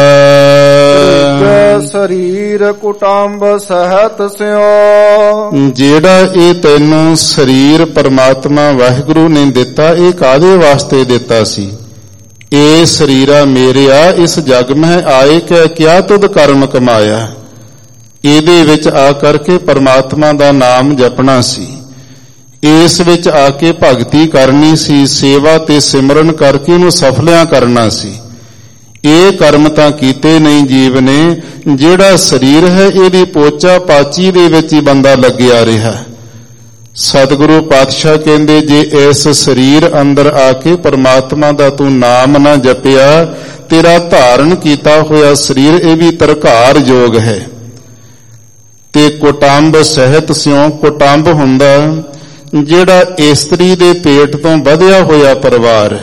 ਸਰੀਰ ਕੁਟੰਬ ਸਹਿਤ ਸਿਓ। ਜਿਹੜਾ ਇਹ ਤੈਨੂੰ ਸਰੀਰ ਪਰਮਾਤਮਾ ਵਾਹਿਗੁਰੂ ਨੇ ਦਿੱਤਾ, ਇਹ ਕਾਹਦੇ ਵਾਸਤੇ ਦਿੱਤਾ ਸੀ? ਇਹ ਸਰੀਰਾ ਮੇਰਿਆ ਇਸ ਜਗ ਮਹਿ ਆਏ ਕਿਆ ਤੁਧ ਕਰਮ ਕਮਾਇਆ। ਇਹਦੇ ਵਿੱਚ ਆ ਕਰਕੇ ਪਰਮਾਤਮਾ ਦਾ ਨਾਮ ਜਪਣਾ ਸੀ, ਇਸ ਵਿੱਚ ਆ ਕੇ ਭਗਤੀ ਕਰਨੀ ਸੀ, ਸੇਵਾ ਤੇ ਸਿਮਰਨ ਕਰਕੇ ਉਹਨੂੰ ਸਫਲਿਆਂ ਕਰਨਾ ਸੀ। ਇਹ ਕਰਮ ਤਾਂ ਕੀਤੇ ਨਹੀਂ ਜੀਵ ਨੇ। ਜਿਹੜਾ ਸਰੀਰ ਹੈ ਇਹਦੀ ਪੋਚਾ ਪਾਚੀ ਦੇ ਵਿੱਚ ਹੀ ਬੰਦਾ ਲੱਗਿਆ ਰਿਹਾ। ਸਤਿਗੁਰੂ ਪਾਤਸ਼ਾਹ ਕਹਿੰਦੇ ਜੇ ਇਸ ਸਰੀਰ ਅੰਦਰ ਆ ਕੇ ਪਰਮਾਤਮਾ ਦਾ ਤੂੰ ਨਾਮ ਨਾ ਜਪਿਆ, ਤੇਰਾ ਧਾਰਨ ਕੀਤਾ ਹੋਇਆ ਸਰੀਰ ਇਹ ਵੀ ਧਰਕਾਰ ਯੋਗ ਹੈ। ਤੇ ਕੁਟੰਬ ਸਹਿਤ ਸਿਉ, ਕੁਟੰਬ ਹੁੰਦਾ ਜਿਹੜਾ ਇਸਤਰੀ ਦੇ ਪੇਟ ਤੋਂ ਵਧਿਆ ਹੋਇਆ ਪਰਿਵਾਰ,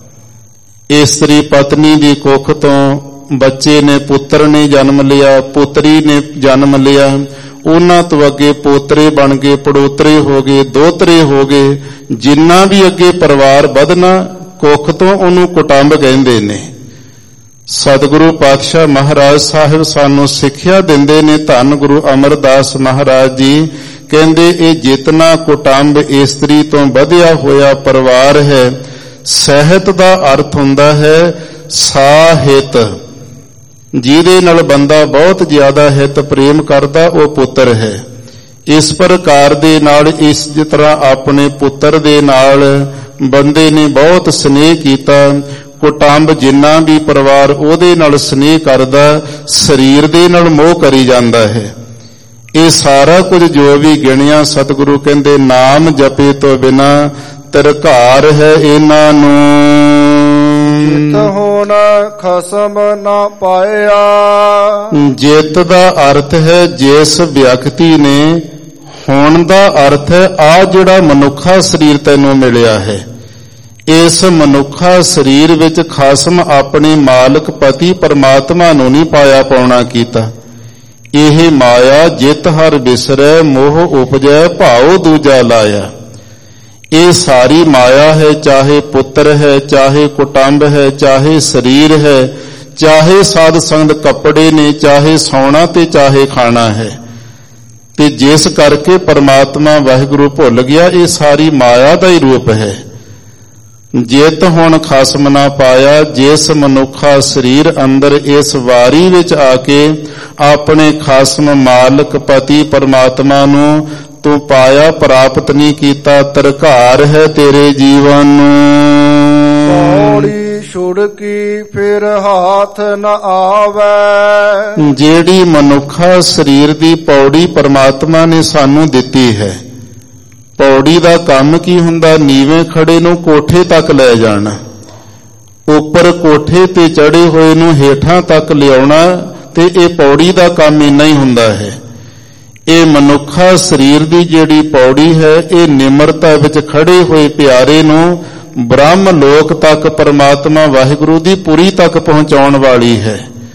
ਇਸਤਰੀ ਪਤਨੀ ਦੀ ਕੁੱਖ ਤੋਂ ਬੱਚੇ ਨੇ, ਪੁੱਤਰ ਨੇ ਜਨਮ ਲਿਆ, ਪੁੱਤਰੀ ਨੇ ਜਨਮ ਲਿਆ, ਉਹਨਾਂ ਤੋਂ ਅੱਗੇ ਪੋਤਰੇ ਬਣ ਗਏ, ਪੜੋਤਰੇ ਹੋ ਗਏ, ਦੋਤਰੇ ਹੋ ਗਏ, ਜਿੰਨਾ ਵੀ ਅੱਗੇ ਪਰਿਵਾਰ ਵਧਣਾ ਕੁੱਖ ਤੋਂ ਉਹਨੂੰ ਕੁਟੰਬ ਕਹਿੰਦੇ ਨੇ। ਸਤਿਗੁਰੂ ਪਾਤਸ਼ਾਹ ਮਹਾਰਾਜ ਸਾਹਿਬ ਸਾਨੂੰ ਸਿੱਖਿਆ ਦਿੰਦੇ ਨੇ, ਧੰਨ ਗੁਰੂ ਅਮਰਦਾਸ ਮਹਾਰਾਜ ਜੀ ਕਹਿੰਦੇ ਇਹ ਜਿਤਨਾ ਕੁਟੰਬ ਇਸਤਰੀ ਤੋਂ ਵਧਿਆ ਹੋਇਆ ਪਰਿਵਾਰ ਹੈ, ਸਹਿਤ ਦਾ ਅਰਥ ਹੁੰਦਾ ਹੈ ਸਾਹਿਤ, ਜਿਹਦੇ ਨਾਲ ਬੰਦਾ ਬਹੁਤ ਜ਼ਿਆਦਾ ਹਿਤ ਪ੍ਰੇਮ ਕਰਦਾ ਉਹ ਪੁੱਤਰ ਹੈ। ਇਸ ਪ੍ਰਕਾਰ ਦੇ ਨਾਲ ਇਸ ਤਰ੍ਹਾਂ ਆਪਣੇ ਪੁੱਤਰ ਦੇ ਨਾਲ ਬੰਦੇ ਨੇ ਬਹੁਤ ਸਨੇਹ ਕੀਤਾ। ਕੁਟੰਬ ਜਿੰਨਾ ਵੀ ਪਰਿਵਾਰ ਉਹਦੇ ਨਾਲ ਸਨੇਹ ਕਰਦਾ, ਸਰੀਰ ਦੇ ਨਾਲ ਮੋਹ ਕਰੀ ਜਾਂਦਾ ਹੈ। ਇਹ ਸਾਰਾ ਕੁਝ ਜੋ ਵੀ ਗਿਣਿਆ ਸਤਿਗੁਰੂ ਕਹਿੰਦੇ ਨਾਮ ਜਪੇ ਤੋਂ ਬਿਨਾ ਧਰਕਾਰ ਹੈ ਇਹਨਾਂ ਨੂੰ। ਜਿਤ ਹੋਣ ਖਸਮ ਨਾ ਪਾਇਆ।
ਜਿਤ ਦਾ ਅਰਥ ਹੈ ਜਿਸ ਵਿਅਕਤੀ ਨੇ, ਹੋਣ ਦਾ ਅਰਥ ਹੈ ਆ ਜਿਹੜਾ ਮਨੁੱਖਾ ਸਰੀਰ ਤੈਨੂੰ ਮਿਲਿਆ ਹੈ, ਇਸ ਮਨੁੱਖਾ ਸਰੀਰ ਵਿੱਚ ਖਸਮ ਆਪਣੇ ਮਾਲਕ ਪਤੀ ਪਰਮਾਤਮਾ ਨੂੰ ਨਹੀਂ ਪਾਇਆ ਪਾਉਣਾ ਕੀਤਾ। ਇਹ ਮਾਇਆ ਜਿਤ ਹਰ ਬਿਸਰੈ, ਮੋਹ ਉਪਜੈ ਭਾਉ ਦੂਜਾ ਲਾਇਆ। ਇਹ ਸਾਰੀ ਮਾਇਆ ਹੈ, ਚਾਹੇ ਪੁੱਤਰ ਹੈ, ਚਾਹੇ ਕੁਟੰਬ ਹੈ, ਚਾਹੇ ਸਰੀਰ ਹੈ, ਚਾਹੇ ਸਾਧ ਸੰਗਤ ਕੱਪੜੇ ਨੇ, ਚਾਹੇ ਸੌਣਾ ਤੇ ਚਾਹੇ ਖਾਣਾ ਹੈ। ਤੇ ਜਿਸ ਕਰਕੇ ਪਰਮਾਤਮਾ ਵਾਹਿਗੁਰੂ ਭੁੱਲ ਗਿਆ, ਇਹ ਸਾਰੀ ਮਾਇਆ ਦਾ ਹੀ ਰੂਪ ਹੈ। ਜਿਤ ਹੁਣ ਖਸਮ ਨਾ ਪਾਇਆ, ਜਿਸ ਮਨੁੱਖਾ ਸਰੀਰ ਅੰਦਰ ਇਸ ਵਾਰੀ ਵਿੱਚ ਆ ਕੇ ਆਪਣੇ ਖਸਮ ਮਾਲਕ ਪਤੀ ਪਰਮਾਤਮਾ ਨੂੰ ਤੂੰ ਪਾਇਆ, ਪ੍ਰਾਪਤ ਨਹੀਂ ਕੀਤਾ, ਤਰਕਾਰ ਹੈ ਤੇਰੇ ਜੀਵਨ ਨੂੰ।
ਪੌੜੀ ਛੁੜਕੀ ਫਿਰ ਹੱਥ ਨ ਆਵੇ।
ਜਿਹੜੀ ਮਨੁੱਖਾ ਸਰੀਰ ਦੀ ਪੌੜੀ ਪਰਮਾਤਮਾ ਨੇ ਸਾਨੂੰ ਦਿੱਤੀ ਹੈ, ਪੌੜੀ ਦਾ ਕੰਮ ਕੀ ਹੁੰਦਾ? ਨੀਵੇਂ ਖੜੇ ਨੂੰ ਕੋਠੇ ਤੱਕ ਲੈ ਜਾਣਾ, ਉੱਪਰ ਕੋਠੇ ਤੇ ਚੜੇ ਹੋਏ ਨੂੰ ਹੇਠਾਂ ਤੱਕ ਲਿਆਉਣਾ, ਤੇ ਇਹ ਪੌੜੀ ਦਾ ਕੰਮ ਇੰਨਾ ਹੀ ਹੁੰਦਾ ਹੈ। ਇਹ ਮਨੁੱਖਾ ਸਰੀਰ ਦੀ ਜਿਹੜੀ ਪੌੜੀ ਹੈ, ਇਹ ਨਿਮਰਤਾ ਵਿੱਚ ਖੜੇ ਹੋਏ ਪਿਆਰੇ ਨੂੰ ਬ੍ਰਹਮ ਲੋਕ ਤੱਕ ਪਰਮਾਤਮਾ ਵਾਹਿਗੁਰੂ ਦੀ ਪੁਰੀ ਤੱਕ ਪਹੁੰਚਾਉਣ ਵਾਲੀ ਹੈ।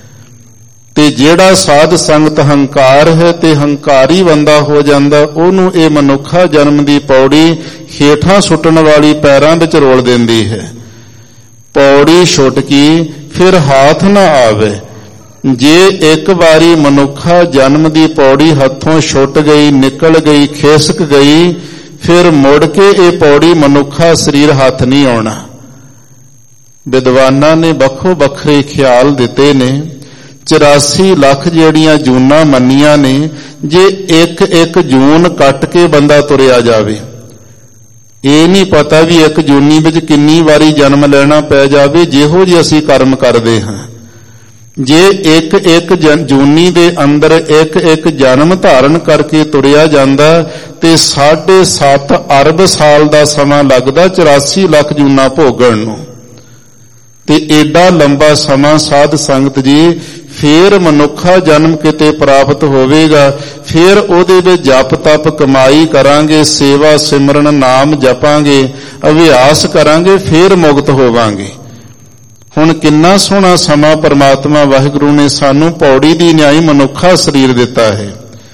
ਤੇ ਜਿਹੜਾ ਸਾਧ ਸੰਗਤ ਹੰਕਾਰ ਹੈ ਤੇ ਹੰਕਾਰੀ ਬੰਦਾ ਹੋ ਜਾਂਦਾ, ਉਹਨੂੰ ਇਹ ਮਨੁੱਖਾ ਜਨਮ ਦੀ ਪੌੜੀ ਹੇਠਾਂ ਸੁੱਟਣ ਵਾਲੀ ਪੈਰਾਂ ਵਿੱਚ ਰੋਲ ਦਿੰਦੀ ਹੈ। ਪੌੜੀ ਛੁਟਕੀ ਫਿਰ ਹਾਥ ਨਾ ਆਵੇ। ਜੇ ਇੱਕ ਵਾਰੀ ਮਨੁੱਖਾ ਜਨਮ ਦੀ ਪੌੜੀ ਹੱਥੋਂ ਛੁੱਟ ਗਈ, ਨਿਕਲ ਗਈ, ਖਿਸਕ ਗਈ, ਫਿਰ ਮੁੜ ਕੇ ਇਹ ਪੌੜੀ ਮਨੁੱਖਾ ਸਰੀਰ ਹੱਥ ਨਹੀਂ ਆਉਣਾ। ਵਿਦਵਾਨਾਂ ਨੇ ਵੱਖੋ ਵੱਖਰੇ ਖਿਆਲ ਦਿੱਤੇ ਨੇ। 84 ਲੱਖ ਜਿਹੜੀਆਂ ਜੂਨਾਂ ਮੰਨੀਆਂ ਨੇ, ਜੇ ਇੱਕ ਜੂਨ ਕੱਟ ਕੇ ਬੰਦਾ ਤੁਰਿਆ ਜਾਵੇ, ਇਹ ਨਹੀਂ ਪਤਾ ਵੀ ਇੱਕ ਜੂਨੀ ਵਿੱਚ ਕਿੰਨੀ ਵਾਰੀ ਜਨਮ ਲੈਣਾ ਪੈ ਜਾਵੇ, ਜਿਹੋ ਜਿਹੇ ਅਸੀਂ ਕਰਮ ਕਰਦੇ ਹਾਂ। ਜੇ ਇੱਕ ਜੂਨੀ ਦੇ ਅੰਦਰ ਇੱਕ ਜਨਮ ਧਾਰਨ ਕਰਕੇ ਤੁਰਿਆ ਜਾਂਦਾ ਤੇ 7.5 ਅਰਬ ਸਾਲ ਦਾ ਸਮਾਂ ਲੱਗਦਾ 84 ਲੱਖ ਜੂਨਾਂ ਭੋਗਣ ਨੂੰ। ਤੇ ਏਡਾ ਲੰਬਾ ਸਮਾਂ ਸਾਧ ਸੰਗਤ ਜੀ, ਫੇਰ ਮਨੁੱਖਾ ਜਨਮ ਕਿਤੇ ਪ੍ਰਾਪਤ ਹੋਵੇਗਾ, ਫੇਰ ਉਹਦੇ ਵਿੱਚ ਜਪ ਤਪ ਕਮਾਈ ਕਰਾਂਗੇ, ਸੇਵਾ ਸਿਮਰਨ ਨਾਮ ਜਪਾਂਗੇ, ਅਭਿਆਸ ਕਰਾਂਗੇ, ਫੇਰ ਮੁਕਤ ਹੋਵਾਂਗੇ। ਹੁਣ ਕਿੰਨਾ ਸੋਹਣਾ ਸਮਾਂ ਪਰਮਾਤਮਾ ਵਾਹਿਗੁਰੂ ਨੇ ਸਾਨੂੰ ਪੌੜੀ ਦੀ ਨਿਆਈ ਮਨੁੱਖਾ ਸਰੀਰ ਦਿੱਤਾ ਹੈ।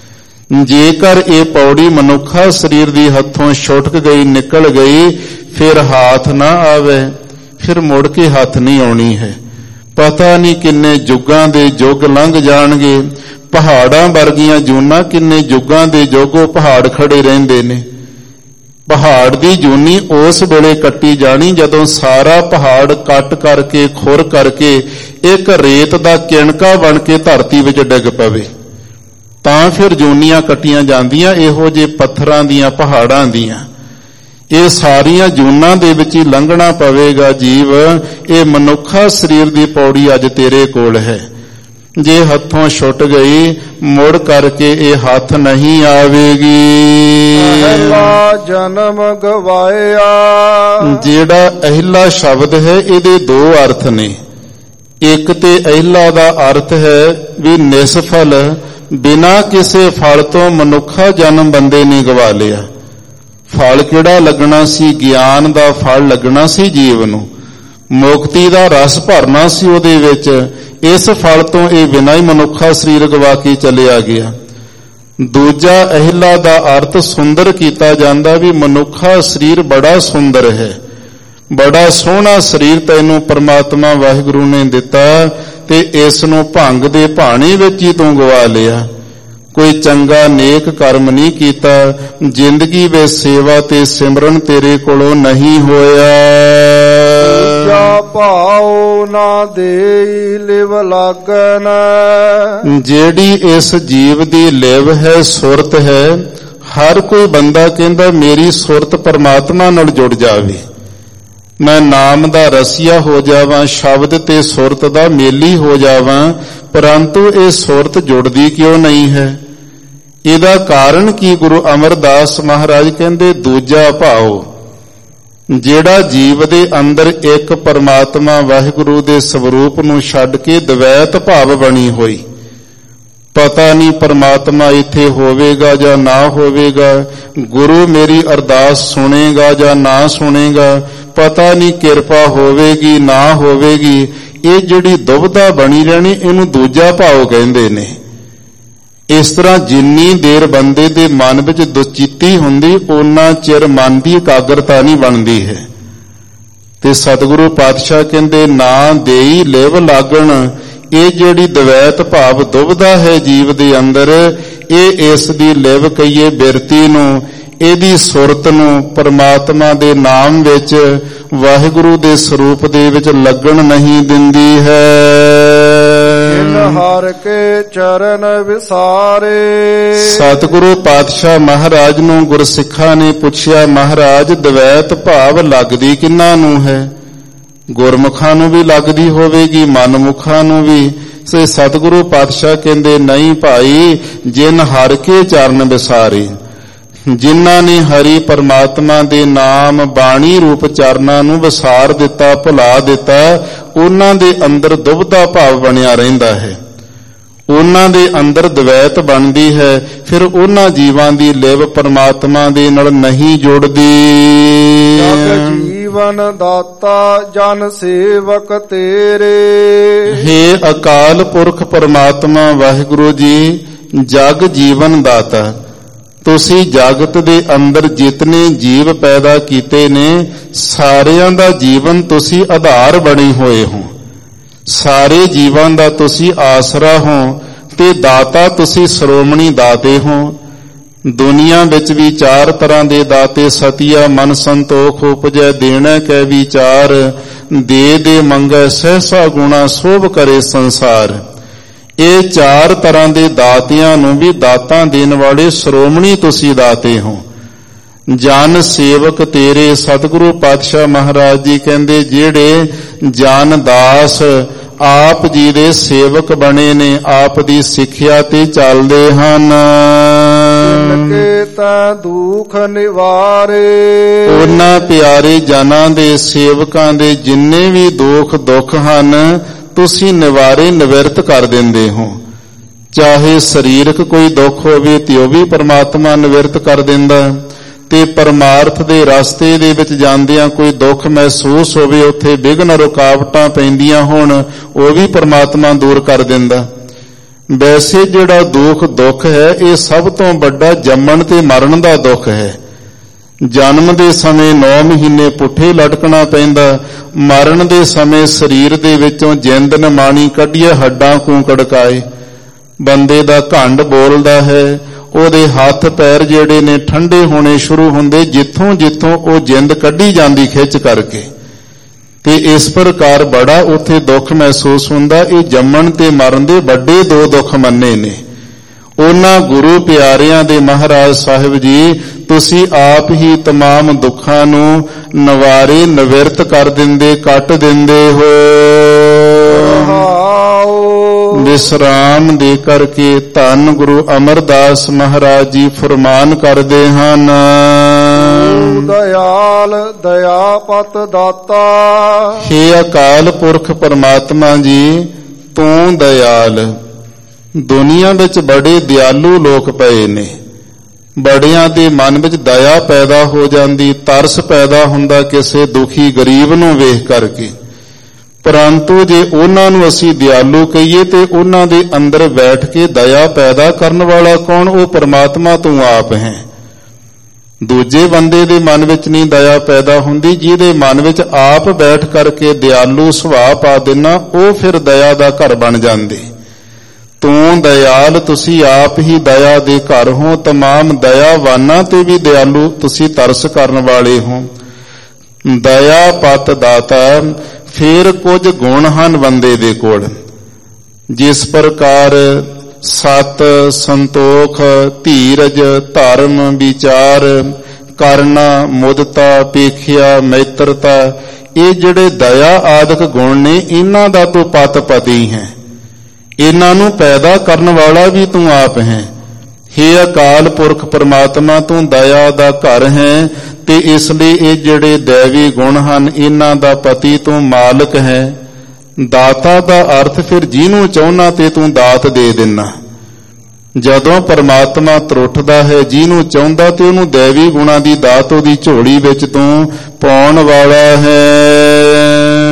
ਜੇਕਰ ਇਹ ਪੌੜੀ ਮਨੁੱਖਾ ਸਰੀਰ ਦੀ ਹੱਥੋਂ ਛੁੱਟ ਗਈ, ਨਿਕਲ ਗਈ, ਫਿਰ ਹਾਥ ਨਾ ਆਵੇ, ਫਿਰ ਮੁੜ ਕੇ ਹੱਥ ਨਹੀਂ ਆਉਣੀ ਹੈ। ਪਤਾ ਨਹੀਂ ਕਿੰਨੇ ਯੁੱਗਾਂ ਦੇ ਯੁੱਗ ਲੰਘ ਜਾਣਗੇ, ਪਹਾੜਾਂ ਵਰਗੀਆਂ ਜੂਨਾਂ ਕਿੰਨੇ ਯੁੱਗਾਂ ਦੇ ਯੁੱਗੋਂ ਪਹਾੜ ਖੜੇ ਰਹਿੰਦੇ ਨੇ। ਪਹਾੜ ਦੀ ਜੂਨੀ ਉਸ ਵੇਲੇ ਕੱਟੀ ਜਾਣੀ ਜਦੋਂ ਸਾਰਾ ਪਹਾੜ ਕੱਟ ਕਰਕੇ ਖੁਰ ਕਰਕੇ ਇੱਕ ਰੇਤ ਦਾ ਕਿਣਕਾ ਬਣ ਕੇ ਧਰਤੀ ਵਿੱਚ ਡਿੱਗ ਪਵੇ, ਤਾਂ ਫਿਰ ਜੂਨੀਆਂ ਕੱਟੀਆਂ ਜਾਂਦੀਆਂ। ਇਹੋ ਜਿਹੇ ਪੱਥਰਾਂ ਦੀਆਂ, ਪਹਾੜਾਂ ਦੀਆਂ, ਇਹ ਸਾਰੀਆਂ ਜੂਨਾਂ ਦੇ ਵਿੱਚ ਹੀ ਲੰਘਣਾ ਪਵੇਗਾ ਜੀਵ। ਇਹ ਮਨੁੱਖਾ ਸਰੀਰ ਦੀ ਪੌੜੀ ਅੱਜ ਤੇਰੇ ਕੋਲ ਹੈ। ਜੇ ਹੱਥੋਂ ਛੁੱਟ ਗਈ, ਮੁੜ ਕਰਕੇ ਇਹ ਹੱਥ ਨਹੀਂ ਆਵੇਗੀ।
ਅਹਿਲਾ ਜਨਮ ਗਵਾਇਆ। ਜਿਹੜਾ
ਅਹਿਲਾ ਸ਼ਬਦ ਹੈ, ਇਹਦੇ ਦੋ ਅਰਥ ਨੇ। ਇੱਕ ਤੇ ਅਹਿਲਾ ਦਾ ਅਰਥ ਹੈ ਵੀ ਨਿਸਫਲ, ਬਿਨਾਂ ਕਿਸੇ ਫਲ ਤੋਂ ਮਨੁੱਖਾ ਜਨਮ ਬੰਦੇ ਨੇ ਗਵਾ ਲਿਆ। ਫਲ ਕਿਹੜਾ ਲੱਗਣਾ ਸੀ? ਗਿਆਨ ਦਾ ਫਲ ਲੱਗਣਾ ਸੀ ਜੀਵ ਨੂੰ, ਮੁਕਤੀ ਦਾ ਰਸ ਭਰਨਾ ਸੀ ਉਹਦੇ ਵਿੱਚ। ਇਸ ਫਲ ਤੋਂ ਇਹ ਬਿਨਾਂ ਹੀ ਮਨੁੱਖਾ ਸਰੀਰ ਗਵਾ ਕੇ ਚਲਿਆ ਗਿਆ। ਦੂਜਾ ਅਹਿਲਾ ਦਾ ਅਰਥ ਸੁੰਦਰ ਕੀਤਾ ਜਾਂਦਾ, ਵੀ ਮਨੁੱਖਾ ਸਰੀਰ ਬੜਾ ਸੁੰਦਰ ਹੈ, ਬੜਾ ਸੋਹਣਾ ਸਰੀਰ ਤੈਨੂੰ ਪਰਮਾਤਮਾ ਵਾਹਿਗੁਰੂ ਨੇ ਦਿੱਤਾ, ਤੇ ਇਸ ਨੂੰ ਭੰਗ ਦੇ ਭਾਣੇ ਵਿੱਚ ਹੀ ਤੂੰ ਗਵਾ ਲਿਆ। ਕੋਈ ਚੰਗਾ ਨੇਕ ਕਰਮ ਨਹੀਂ ਕੀਤਾ, ਜ਼ਿੰਦਗੀ ਵਿੱਚ ਸੇਵਾ ਤੇ ਸਿਮਰਨ ਤੇਰੇ ਕੋਲੋਂ ਨਹੀਂ ਹੋਇਆ।
ਭਾਉ ਨਾ ਦੇਈ ਲਿਵ ਲਾਗਨ।
ਜਿਹੜੀ ਇਸ ਜੀਵ ਦੀ ਲਿਵ ਹੈ, ਸੁਰਤ ਹੈ, ਹਰ ਕੋਈ ਬੰਦਾ ਕਹਿੰਦਾ ਮੇਰੀ ਸੁਰਤ ਪਰਮਾਤਮਾ ਨਾਲ ਜੁੜ ਜਾਵੇ, ਮੈਂ ਨਾਮ ਦਾ ਰਸੀਆ ਹੋ ਜਾਵਾਂ, ਸ਼ਬਦ ਤੇ ਸੁਰਤ ਦਾ ਮੇਲੀ ਹੋ ਜਾਵਾਂ, ਪਰੰਤੂ ਇਹ ਸੁਰਤ ਜੁੜਦੀ ਕਿਉਂ ਨਹੀਂ ਹੈ? ਇਹਦਾ ਕਾਰਨ ਕੀ? ਗੁਰੂ ਅਮਰਦਾਸ ਮਹਾਰਾਜ ਕਹਿੰਦੇ ਦੂਜਾ ਭਾਉ। ਜਿਹੜਾ ਜੀਵ ਦੇ ਅੰਦਰ ਇੱਕ ਪਰਮਾਤਮਾ ਵਾਹਿਗੁਰੂ ਦੇ ਸਵਰੂਪ ਨੂੰ ਛੱਡ ਕੇ ਦਵੈਤ ਭਾਵ ਬਣੀ ਹੋਈ, ਪਤਾ ਨਹੀਂ ਪਰਮਾਤਮਾ ਇੱਥੇ ਹੋਵੇਗਾ ਜਾਂ ਨਾ ਹੋਵੇਗਾ, ਗੁਰੂ ਮੇਰੀ ਅਰਦਾਸ ਸੁਣੇਗਾ ਜਾਂ ਨਾ ਸੁਣੇਗਾ, ਪਤਾ ਨਹੀਂ ਕਿਰਪਾ ਹੋਵੇਗੀ ਨਾ ਹੋਵੇਗੀ, ਇਹ ਜਿਹੜੀ ਦੁਬਿਧਾ ਬਣੀ ਰਹਿਣੀ, ਇਹਨੂੰ ਦੂਜਾ ਭਾਵ ਕਹਿੰਦੇ ਨੇ।
ਇਸ ਤਰ੍ਹਾਂ ਜਿੰਨੀ ਦੇਰ ਬੰਦੇ ਦੇ ਮਨ ਵਿੱਚ ਦੁਚਿੱਤੀ ਹੁੰਦੀ ਓਨਾ ਚਿਰ ਮਨ ਦੀ ਇਕਾਗਰਤਾ ਨਹੀਂ ਬਣਦੀ ਹੈ। ਤੇ ਸਤਿਗੁਰੂ ਪਾਤਸ਼ਾਹ ਕਹਿੰਦੇ ਨਾ ਦੇਈ ਲਿਵ ਲਾਗਣ, ਇਹ ਜਿਹੜੀ ਦਵੈਤ ਭਾਵ ਦੁਬਦਾ ਹੈ ਜੀਵ ਦੇ ਅੰਦਰ, ਇਹ ਇਸ ਦੀ ਲਿਵ ਕਹੀਏ ਬਿਰਤੀ ਨੂੰ, ਇਹਦੀ ਸੁਰਤ ਨੂੰ ਪਰਮਾਤਮਾ ਦੇ ਨਾਮ ਵਿੱਚ ਵਾਹਿਗੁਰੂ ਦੇ ਸਰੂਪ ਦੇ ਵਿੱਚ ਲੱਗਣ ਨਹੀਂ ਦਿੰਦੀ ਹੈ।
ਹਰ ਕੇ ਚਰਨ ਵਿਸਾਰੇ।
ਸਤਿਗੁਰੂ ਪਾਤਸ਼ਾਹ ਮਹਾਰਾਜ ਨੂੰ ਗੁਰਸਿੱਖਾਂ ਨੇ ਪੁੱਛਿਆ, ਮਹਾਰਾਜ ਦਵੈਤ ਭਾਵ ਲੱਗਦੀ ਕਿਹਨਾਂ ਨੂੰ ਹੈ? ਗੁਰਮੁਖਾਂ ਨੂੰ ਵੀ ਲੱਗਦੀ ਹੋਵੇਗੀ, ਮਨਮੁਖਾਂ ਨੂੰ ਵੀ। ਸੇ ਸਤਿਗੁਰੂ ਪਾਤਸ਼ਾਹ ਕਹਿੰਦੇ ਨਹੀਂ ਭਾਈ, ਜਿਨ ਹਰ ਕੇ ਚਰਨ ਵਿਸਾਰੇ, ਜਿਨ੍ਹਾਂ ਨੇ ਹਰੀ ਪਰਮਾਤਮਾ ਦੇ ਨਾਮ ਬਾਣੀ ਰੂਪ ਚਰਨਾਂ ਨੂੰ ਵਿਸਾਰ ਦਿੱਤਾ, ਭੁਲਾ ਦਿੱਤਾ, ਉਹਨਾਂ ਦੇ ਅੰਦਰ ਦੁਬਦਾ ਭਾਵ ਬਣਿਆ ਰਹਿੰਦਾ ਹੈ, ਉਹਨਾਂ ਦੇ ਅੰਦਰ ਦਵੈਤ ਬਣਦੀ ਹੈ। ਫਿਰ ਉਹਨਾਂ ਜੀਵਾਂ ਦੀ ਲਿਵ ਪਰਮਾਤਮਾ ਦੇ ਨਾਲ ਨਹੀਂ ਜੁੜਦੀ।
ਜੀਵਨ ਦਾਤਾ ਜਨ ਸੇਵਕ ਤੇਰੇ।
ਹੇ ਅਕਾਲ ਪੁਰਖ ਪਰਮਾਤਮਾ ਵਾਹਿਗੁਰੂ ਜੀ, ਜਗ ਜੀਵਨ ਦਾਤਾ, ਤੁਸੀਂ ਜਗਤ ਦੇ ਅੰਦਰ ਜਿਤਨੇ ਜੀਵ ਪੈਦਾ ਕੀਤੇ ਨੇ ਸਾਰਿਆਂ ਦਾ ਜੀਵਨ ਤੁਸੀਂ ਆਧਾਰ ਬਣੇ ਹੋਏ ਹੋ, ਸਾਰੇ ਜੀਵਾਂ ਦਾ ਤੁਸੀਂ ਆਸਰਾ ਹੋ ਤੇ ਦਾਤਾ ਤੁਸੀਂ ਸ਼੍ਰੋਮਣੀ ਦਾਤੇ ਹੋ। ਦੁਨੀਆ ਵਿੱਚ ਵੀ ਚਾਰ ਤਰ੍ਹਾਂ ਦੇ ਦਾਤੇ, ਸਤਿਆ ਮਨ ਸੰਤੋਖ ਉਪਜੈ ਦੇਣਾ ਕੈ ਵਿਚਾਰ, ਦੇ ਦੇ ਮੰਗੈ ਸਹਿਸਾ ਗੁਣਾ ਸੋਭ ਕਰੇ ਸੰਸਾਰ। ਇਹ ਚਾਰ ਤਰ੍ਹਾਂ ਦੇ ਦਾਤਿਆਂ ਨੂੰ ਵੀ ਦਾਤਾਂ ਦੇਣ ਵਾਲੇ ਸ਼੍ਰੋਮਣੀ ਤੁਸੀਂ ਦਾਤੇ ਹੋ। ਜਨ ਸੇਵਕ ਤੇਰੇ, ਸਤਿਗੁਰੂ ਪਾਤਸ਼ਾਹ ਮਹਾਰਾਜ ਜੀ ਕਹਿੰਦੇ ਜਿਹੜੇ ਜਨ ਦਾਸ ਆਪ ਜੀ ਦੇ ਸੇਵਕ ਬਣੇ ਨੇ, ਆਪ ਦੀ ਸਿੱਖਿਆ ਤੇ ਚੱਲਦੇ ਹਨ,
ਕੇ ਤਾਂ ਦੁੱਖ ਨਿਵਾਰੇ।
ਉਹਨਾਂ ਪਿਆਰੇ ਜਨਾਂ ਦੇ ਸੇਵਕਾਂ ਦੇ ਜਿੰਨੇ ਵੀ ਦੁੱਖ ਹਨ ਤੁਸੀਂ ਨਿਵਾਰੇ ਨਿਵਰਤ ਕਰ ਦਿੰਦੇ ਹੋ। ਚਾਹੇ ਸਰੀਰਕ ਕੋਈ ਦੁੱਖ ਹੋਵੇ ਤੇ ਉਹ ਵੀ ਪਰਮਾਤਮਾ ਨਿਵਰਤ ਕਰ ਦਿੰਦਾ, ਤੇ ਪਰਮਾਰਥ ਦੇ ਰਸਤੇ ਦੇ ਵਿੱਚ ਜਾਂਦਿਆਂ ਕੋਈ ਦੁੱਖ ਮਹਿਸੂਸ ਹੋਵੇ, ਉੱਥੇ ਵਿਘਨ ਰੁਕਾਵਟਾਂ ਪੈਂਦੀਆਂ ਹੋਣ, ਉਹ ਵੀ ਪਰਮਾਤਮਾ ਦੂਰ ਕਰ ਦਿੰਦਾ। ਵੈਸੇ ਜਿਹੜਾ ਦੁੱਖ ਹੈ ਇਹ ਸਭ ਤੋਂ ਵੱਡਾ ਜੰਮਣ ਤੇ ਮਰਨ ਦਾ ਦੁੱਖ ਹੈ। ਜਨਮ ਦੇ ਸਮੇਂ 9 ਮਹੀਨੇ ਪੁੱਠੇ ਲਟਕਣਾ ਪੈਂਦਾ, ਮਰਨ ਦੇ ਸਮੇਂ ਸਰੀਰ ਦੇ ਵਿੱਚੋਂ ਜਿੰਦ ਨਿਮਾਣੀ ਕੱਢੀਏ ਹੱਡਾਂ ਕੂ ਕੜਕਾਏ। ਬੰਦੇ ਦਾ ਘੰਡ ਬੋਲਦਾ ਹੈ, ਉਹਦੇ ਹੱਥ ਪੈਰ ਜਿਹੜੇ ਨੇ ਠੰਡੇ ਹੋਣੇ ਸ਼ੁਰੂ ਹੁੰਦੇ ਜਿੱਥੋਂ ਜਿੱਥੋਂ ਉਹ ਜਿੰਦ ਕੱਢੀ ਜਾਂਦੀ ਖਿੱਚ ਕਰਕੇ। ਤੇ ਇਸ ਪ੍ਰਕਾਰ ਬੜਾ ਉੱਥੇ ਦੁੱਖ ਮਹਿਸੂਸ ਹੁੰਦਾ। ਇਹ ਜੰਮਣ ਤੇ ਮਰਨ ਦੇ ਵੱਡੇ 2 ਦੁੱਖ ਮੰਨੇ ਨੇ। ਉਹਨਾਂ ਗੁਰੂ ਪਿਆਰਿਆਂ ਦੇ ਮਹਾਰਾਜ ਸਾਹਿਬ ਜੀ ਤੁਸੀਂ ਆਪ ਹੀ तमाम ਦੁੱਖਾਂ ਨੂੰ ਨਿਵਾਰੇ ਨਿਵਰਤ ਕਰ ਦਿੰਦੇ, ਕੱਟ ਦਿੰਦੇ ਹੋ। ਵਿਸਰਾਮ ਦੇ ਕਰਕੇ ਧੰਨ ਗੁਰੂ ਅਮਰਦਾਸ ਮਹਾਰਾਜ ਜੀ ਫਰਮਾਨ ਕਰਦੇ ਹਨ,
ਦਇਆਲ ਦਇਆਪਤ ਦਾਤਾ।
ਹੇ ਅਕਾਲ ਪੁਰਖ ਪਰਮਾਤਮਾ ਜੀ ਤੂੰ ਦਇਆਲ। ਦੁਨੀਆ ਵਿੱਚ ਬੜੇ ਦਿਆਲੂ ਲੋਕ ਪਏ ਨੇ, ਬੜਿਆਂ ਦੇ ਮਨ ਵਿੱਚ ਦਇਆ ਪੈਦਾ ਹੋ ਜਾਂਦੀ, ਤਰਸ ਪੈਦਾ ਹੁੰਦਾ ਕਿਸੇ ਦੁਖੀ ਗਰੀਬ ਨੂੰ ਵੇਖ ਕਰਕੇ। ਪਰੰਤੂ ਜੇ ਉਹਨਾਂ ਨੂੰ ਅਸੀਂ ਦਿਆਲੂ ਕਹੀਏ ਤੇ ਉਹਨਾਂ ਦੇ ਅੰਦਰ ਬੈਠ ਕੇ ਦਇਆ ਪੈਦਾ ਕਰਨ ਵਾਲਾ ਕੌਣ? ਉਹ ਪਰਮਾਤਮਾ ਤੂੰ ਆਪ ਹੈ। ਦੂਜੇ ਬੰਦੇ ਦੇ ਮਨ ਵਿੱਚ ਨਹੀਂ ਦਇਆ ਪੈਦਾ ਹੁੰਦੀ, ਜਿਹਦੇ ਮਨ ਵਿੱਚ ਆਪ ਬੈਠ ਕਰਕੇ ਦਿਆਲੂ ਸੁਭਾਅ ਪਾ ਦੇਣਾ, ਉਹ ਫਿਰ ਦਇਆ ਦਾ ਘਰ ਬਣ ਜਾਂਦੇ। ਤੂੰ ਦਇਆਲ, ਤੁਸੀਂ ਆਪ ਹੀ ਦਇਆ ਦੇ ਘਰ ਹੋ। तमाम ਦਇਆਵਾਨਾਂ ਤੇ ਵੀ ਦਿਆਲੂ, ਤੁਸੀਂ ਤਰਸ ਕਰਨ ਵਾਲੇ ਹੋ। ਦਇਆ ਪਤ ਦਾਤਾ। ਫਿਰ ਕੁਝ ਗੁਣ ਹਨ ਬੰਦੇ ਦੇ ਕੋਲ, ਜਿਸ ਪ੍ਰਕਾਰ ਸਤ, ਸੰਤੋਖ, ਧੀਰਜ, ਧਰਮ, ਵਿਚਾਰ, ਕਰਨਾ, ਮੁਦਤਾ, ਪੇਖਿਆ, ਮੈਤਰਤਾ, ਇਹ ਜਿਹੜੇ ਦਇਆ ਆਦਿਕ ਗੁਣ ਨੇ ਇਹਨਾਂ ਦਾ ਤੂੰ ਪਤੀ ਹੈ, ਇਹਨਾਂ ਨੂੰ ਪੈਦਾ ਕਰਨ ਵਾਲਾ ਵੀ ਤੂੰ ਆਪ ਹੈ। ਹੇ ਅਕਾਲ ਪੁਰਖ ਪਰਮਾਤਮਾ ਤੂੰ ਦਇਆ ਦਾ ਘਰ ਹੈ, ਤੇ ਇਸ ਲਈ ਇਹ ਜਿਹੜੇ ਦੈਵੀ ਗੁਣ ਹਨ ਇਹਨਾਂ ਦਾ ਪਤੀ ਤੂੰ ਮਾਲਕ ਹੈ। ਦਾਤਾ ਦਾ ਅਰਥ ਫਿਰ ਜਿਹਨੂੰ ਚਾਹੁੰਨਾ ਤੇ ਤੂੰ ਦਾਤ ਦੇ ਦਿੰਨਾ। ਜਦੋਂ ਪਰਮਾਤਮਾ ਤਰੁੱਠਦਾ ਹੈ, ਜਿਹਨੂੰ ਚਾਹੁੰਦਾ ਤੇ ਉਹਨੂੰ ਦੈਵੀ ਗੁਣਾਂ ਦੀ ਦਾਤ ਉਹਦੀ ਝੋਲੀ ਵਿੱਚ ਤੂੰ ਪਾਉਣ ਵਾਲਾ ਹੈ।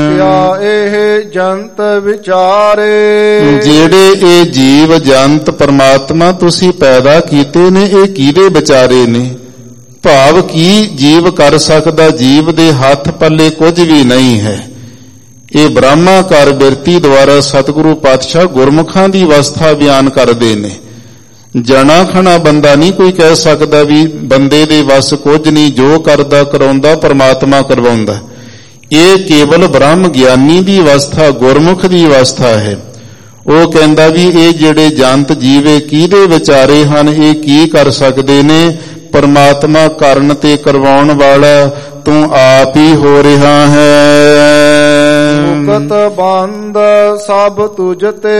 ਕਿਆ ਇਹ ਜੰਤ ਵਿਚਾਰੇ।
ਜਿਹੜੇ ਇਹ ਜੀਵ ਜੰਤ ਪਰਮਾਤਮਾ ਤੁਸੀਂ ਪੈਦਾ ਕੀਤੇ ਨੇ, ਇਹ ਕਿਹਦੇ ਵਿਚਾਰੇ ਨੇ? ਭਾਵ ਕੀ ਜੀਵ ਕਰ ਸਕਦਾ? ਜੀਵ ਦੇ ਹੱਥ ਪੱਲੇ ਕੁਝ ਵੀ ਨਹੀਂ ਹੈ। ਇਹ ਬ੍ਰਹਮਾਕਾਰ ਬਿਰਤੀ ਦੁਆਰਾ ਸਤਿਗੁਰੂ ਪਾਤਸ਼ਾਹ ਗੁਰਮੁਖਾਂ ਦੀ ਅਵਸਥਾ ਬਿਆਨ ਕਰਦੇ ਨੇ। ਜਣਾ ਖਣਾ ਬੰਦਾ ਨਹੀਂ ਕੋਈ ਕਹਿ ਸਕਦਾ ਵੀ ਬੰਦੇ ਦੇ ਵੱਸ ਕੁਝ ਨਹੀਂ, ਜੋ ਕਰਦਾ ਕਰਾਉਂਦਾ ਪਰਮਾਤਮਾ ਕਰਵਾਉਂਦਾ। ਇਹ ਕੇਵਲ ਬ੍ਰਹਮ ਗਿਆਨੀ ਦੀ ਅਵਸਥਾ, ਗੁਰਮੁਖ ਦੀ ਅਵਸਥਾ ਹੈ। ਉਹ ਕਹਿੰਦਾ ਵੀ ਇਹ ਜਿਹੜੇ ਜੰਤ ਜੀਵੇ ਕਿਹਦੇ ਵਿਚਾਰੇ ਹਨ, ਇਹ ਕੀ ਕਰ ਸਕਦੇ ਨੇ? ਪਰਮਾਤਮਾ ਕਰਨ ਤੇ ਕਰਵਾਉਣ ਵਾਲਾ ਤੂੰ ਆਪ ਹੀ ਹੋ ਰਿਹਾ ਹੈ।
ਮੁਕਤ ਬੰਦ ਸਭ ਤੁਝ ਤੇ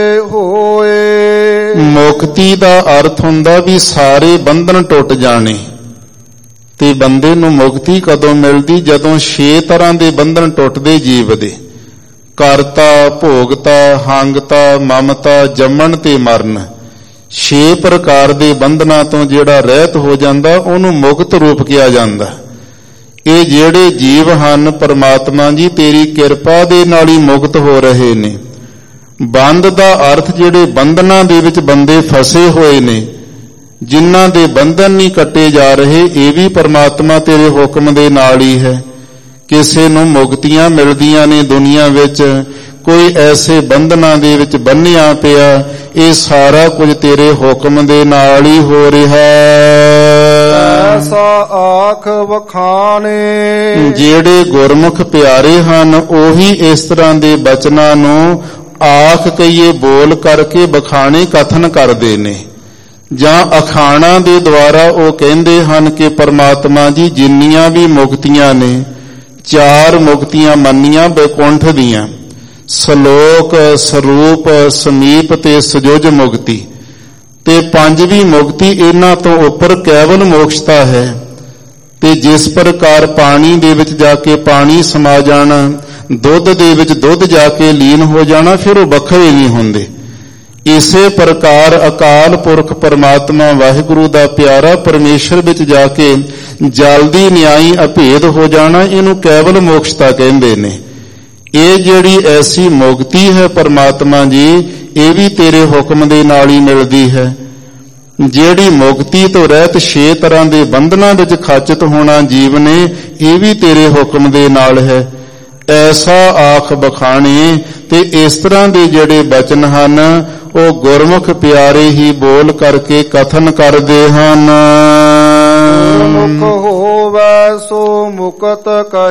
ਹੋਏ।
ਮੁਕਤੀ ਦਾ ਅਰਥ ਹੁੰਦਾ ਵੀ ਸਾਰੇ ਬੰਧਨ ਟੁੱਟ ਜਾਣੇ। ਤੇ ਬੰਦੇ ਨੂੰ ਮੁਕਤੀ ਕਦੋਂ ਮਿਲਦੀ? ਜਦੋਂ 6 ਤਰ੍ਹਾਂ ਦੇ ਬੰਧਨ ਟੁੱਟਦੇ ਜੀਵ ਦੇ। ਕਰਤਾ, ਭੋਗਤਾ, ਹੰਗਤਾ, ਮਮਤਾ, ਜੰਮਣ ਤੇ ਮਰਨ। 6 ਪ੍ਰਕਾਰ ਦੇ ਬੰਧਨਾਂ ਤੋਂ ਜਿਹੜਾ ਰਹਿਤ ਹੋ ਜਾਂਦਾ ਉਹਨੂੰ ਮੁਕਤ ਰੂਪ ਕਿਹਾ ਜਾਂਦਾ। ਇਹ ਜਿਹੜੇ ਜੀਵ ਹਨ ਪਰਮਾਤਮਾ ਜੀ ਤੇਰੀ ਕਿਰਪਾ ਦੇ ਨਾਲ ਹੀ ਮੁਕਤ ਹੋ ਰਹੇ ਨੇ। ਬੰਧ ਦਾ ਅਰਥ ਜਿਹੜੇ ਬੰਧਨਾਂ ਦੇ ਵਿੱਚ ਬੰਦੇ ਫਸੇ ਹੋਏ ਨੇ, ਜਿਨ੍ਹਾਂ ਦੇ ਬੰਧਨ ਨਹੀਂ ਕੱਟੇ ਜਾ ਰਹੇ, ਇਹ ਵੀ ਪਰਮਾਤਮਾ ਤੇਰੇ ਹੁਕਮ ਦੇ ਨਾਲ ਹੀ ਹੈ। ਕਿਸੇ ਨੂੰ ਮੁਕਤੀਆਂ ਮਿਲਦੀਆਂ ਨੇ ਦੁਨੀਆ ਵਿੱਚ, ਕੋਈ ਐਸੇ ਬੰਧਨਾਂ ਦੇ ਵਿੱਚ ਬੰਨਿਆ ਪਿਆ, ਇਹ ਸਾਰਾ ਕੁਝ ਤੇਰੇ ਹੁਕਮ ਦੇ ਨਾਲ ਹੀ ਹੋ ਰਿਹਾ ਹੈ।
ਐਸਾ ਆਖ ਵਖਾਣੇ।
ਜਿਹੜੇ ਗੁਰਮੁਖ ਪਿਆਰੇ ਹਨ ਉਹੀ ਇਸ ਤਰ੍ਹਾਂ ਦੇ ਬਚਨਾਂ ਨੂੰ ਆਖ ਕਹੀਏ ਬੋਲ ਕਰਕੇ ਬਖਾਣੇ ਕਥਨ ਕਰਦੇ ਨੇ, ਜਾਂ ਅਖਾਣਾ ਦੇ ਦੁਆਰਾ ਉਹ ਕਹਿੰਦੇ ਹਨ ਕਿ ਪਰਮਾਤਮਾ ਜੀ ਜਿੰਨੀਆਂ ਵੀ ਮੁਕਤੀਆਂ ਨੇ, 4 ਮੁਕਤੀਆਂ ਮੰਨੀਆਂ ਬੈਕੁੰਠ ਦੀਆਂ, ਸਲੋਕ, ਸਰੂਪ, ਸਮੀਪ ਤੇ ਸਜੋਜ ਮੁਕਤੀ, ਤੇ 5ਵੀਂ ਮੁਕਤੀ ਇਹਨਾਂ ਤੋਂ ਉੱਪਰ ਕੇਵਲ ਮੋਕਸ਼ਤਾ ਹੈ। ਤੇ ਜਿਸ ਪ੍ਰਕਾਰ ਪਾਣੀ ਦੇ ਵਿੱਚ ਜਾ ਕੇ ਪਾਣੀ ਸਮਾ ਜਾਣਾ, ਦੁੱਧ ਦੇ ਵਿੱਚ ਦੁੱਧ ਜਾ ਕੇ ਲੀਨ ਹੋ ਜਾਣਾ, ਫਿਰ ਉਹ ਵੱਖਰੇ ਨਹੀਂ ਹੁੰਦੇ। ਇਸੇ ਪ੍ਰਕਾਰ ਅਕਾਲ ਪੁਰਖ ਪਰਮਾਤਮਾ ਵਾਹਿਗੁਰੂ ਦਾ ਪਿਆਰਾ ਪਰਮੇਸ਼ਰ ਵਿੱਚ ਜਾ ਕੇ ਜਲਦੀ ਨਿਆਈ ਅਭੇਦ ਹੋ ਜਾਣਾ, ਇਹਨੂੰ ਕੇਵਲ ਮੋਕਸ਼ਤਾ ਕਹਿੰਦੇ ਨੇ। ਇਹ ਜਿਹੜੀ ਐਸੀ ਮੁਕਤੀ ਹੈ ਪਰਮਾਤਮਾ ਜੀ, ਇਹ ਵੀ ਤੇਰੇ ਹੁਕਮ ਦੇ ਨਾਲ ਹੀ ਮਿਲਦੀ ਹੈ। ਜਿਹੜੀ ਮੁਕਤੀ ਤੋਂ ਰਹਿਤ 6 ਤਰ੍ਹਾਂ ਦੇ ਬੰਧਨਾਂ ਵਿੱਚ ਖਚਿਤ ਹੋਣਾ ਜੀਵ ਨੇ, ਇਹ ਵੀ ਤੇਰੇ ਹੁਕਮ ਦੇ ਨਾਲ ਹੈ। ਐਸਾ ਆਖ ਬਖਾਣੇ। ਤੇ ਇਸ ਤਰ੍ਹਾਂ ਦੇ ਜਿਹੜੇ ਬਚਨ ਹਨ ਉਹ ਗੁਰਮੁਖ ਪਿਆਰੇ ਹੀ ਬੋਲ ਕਰਕੇ ਕਥਨ ਕਰਦੇ ਹਨ।
ਮੁਖ ਹੋਵੇ ਸੋ ਮੁਕਤ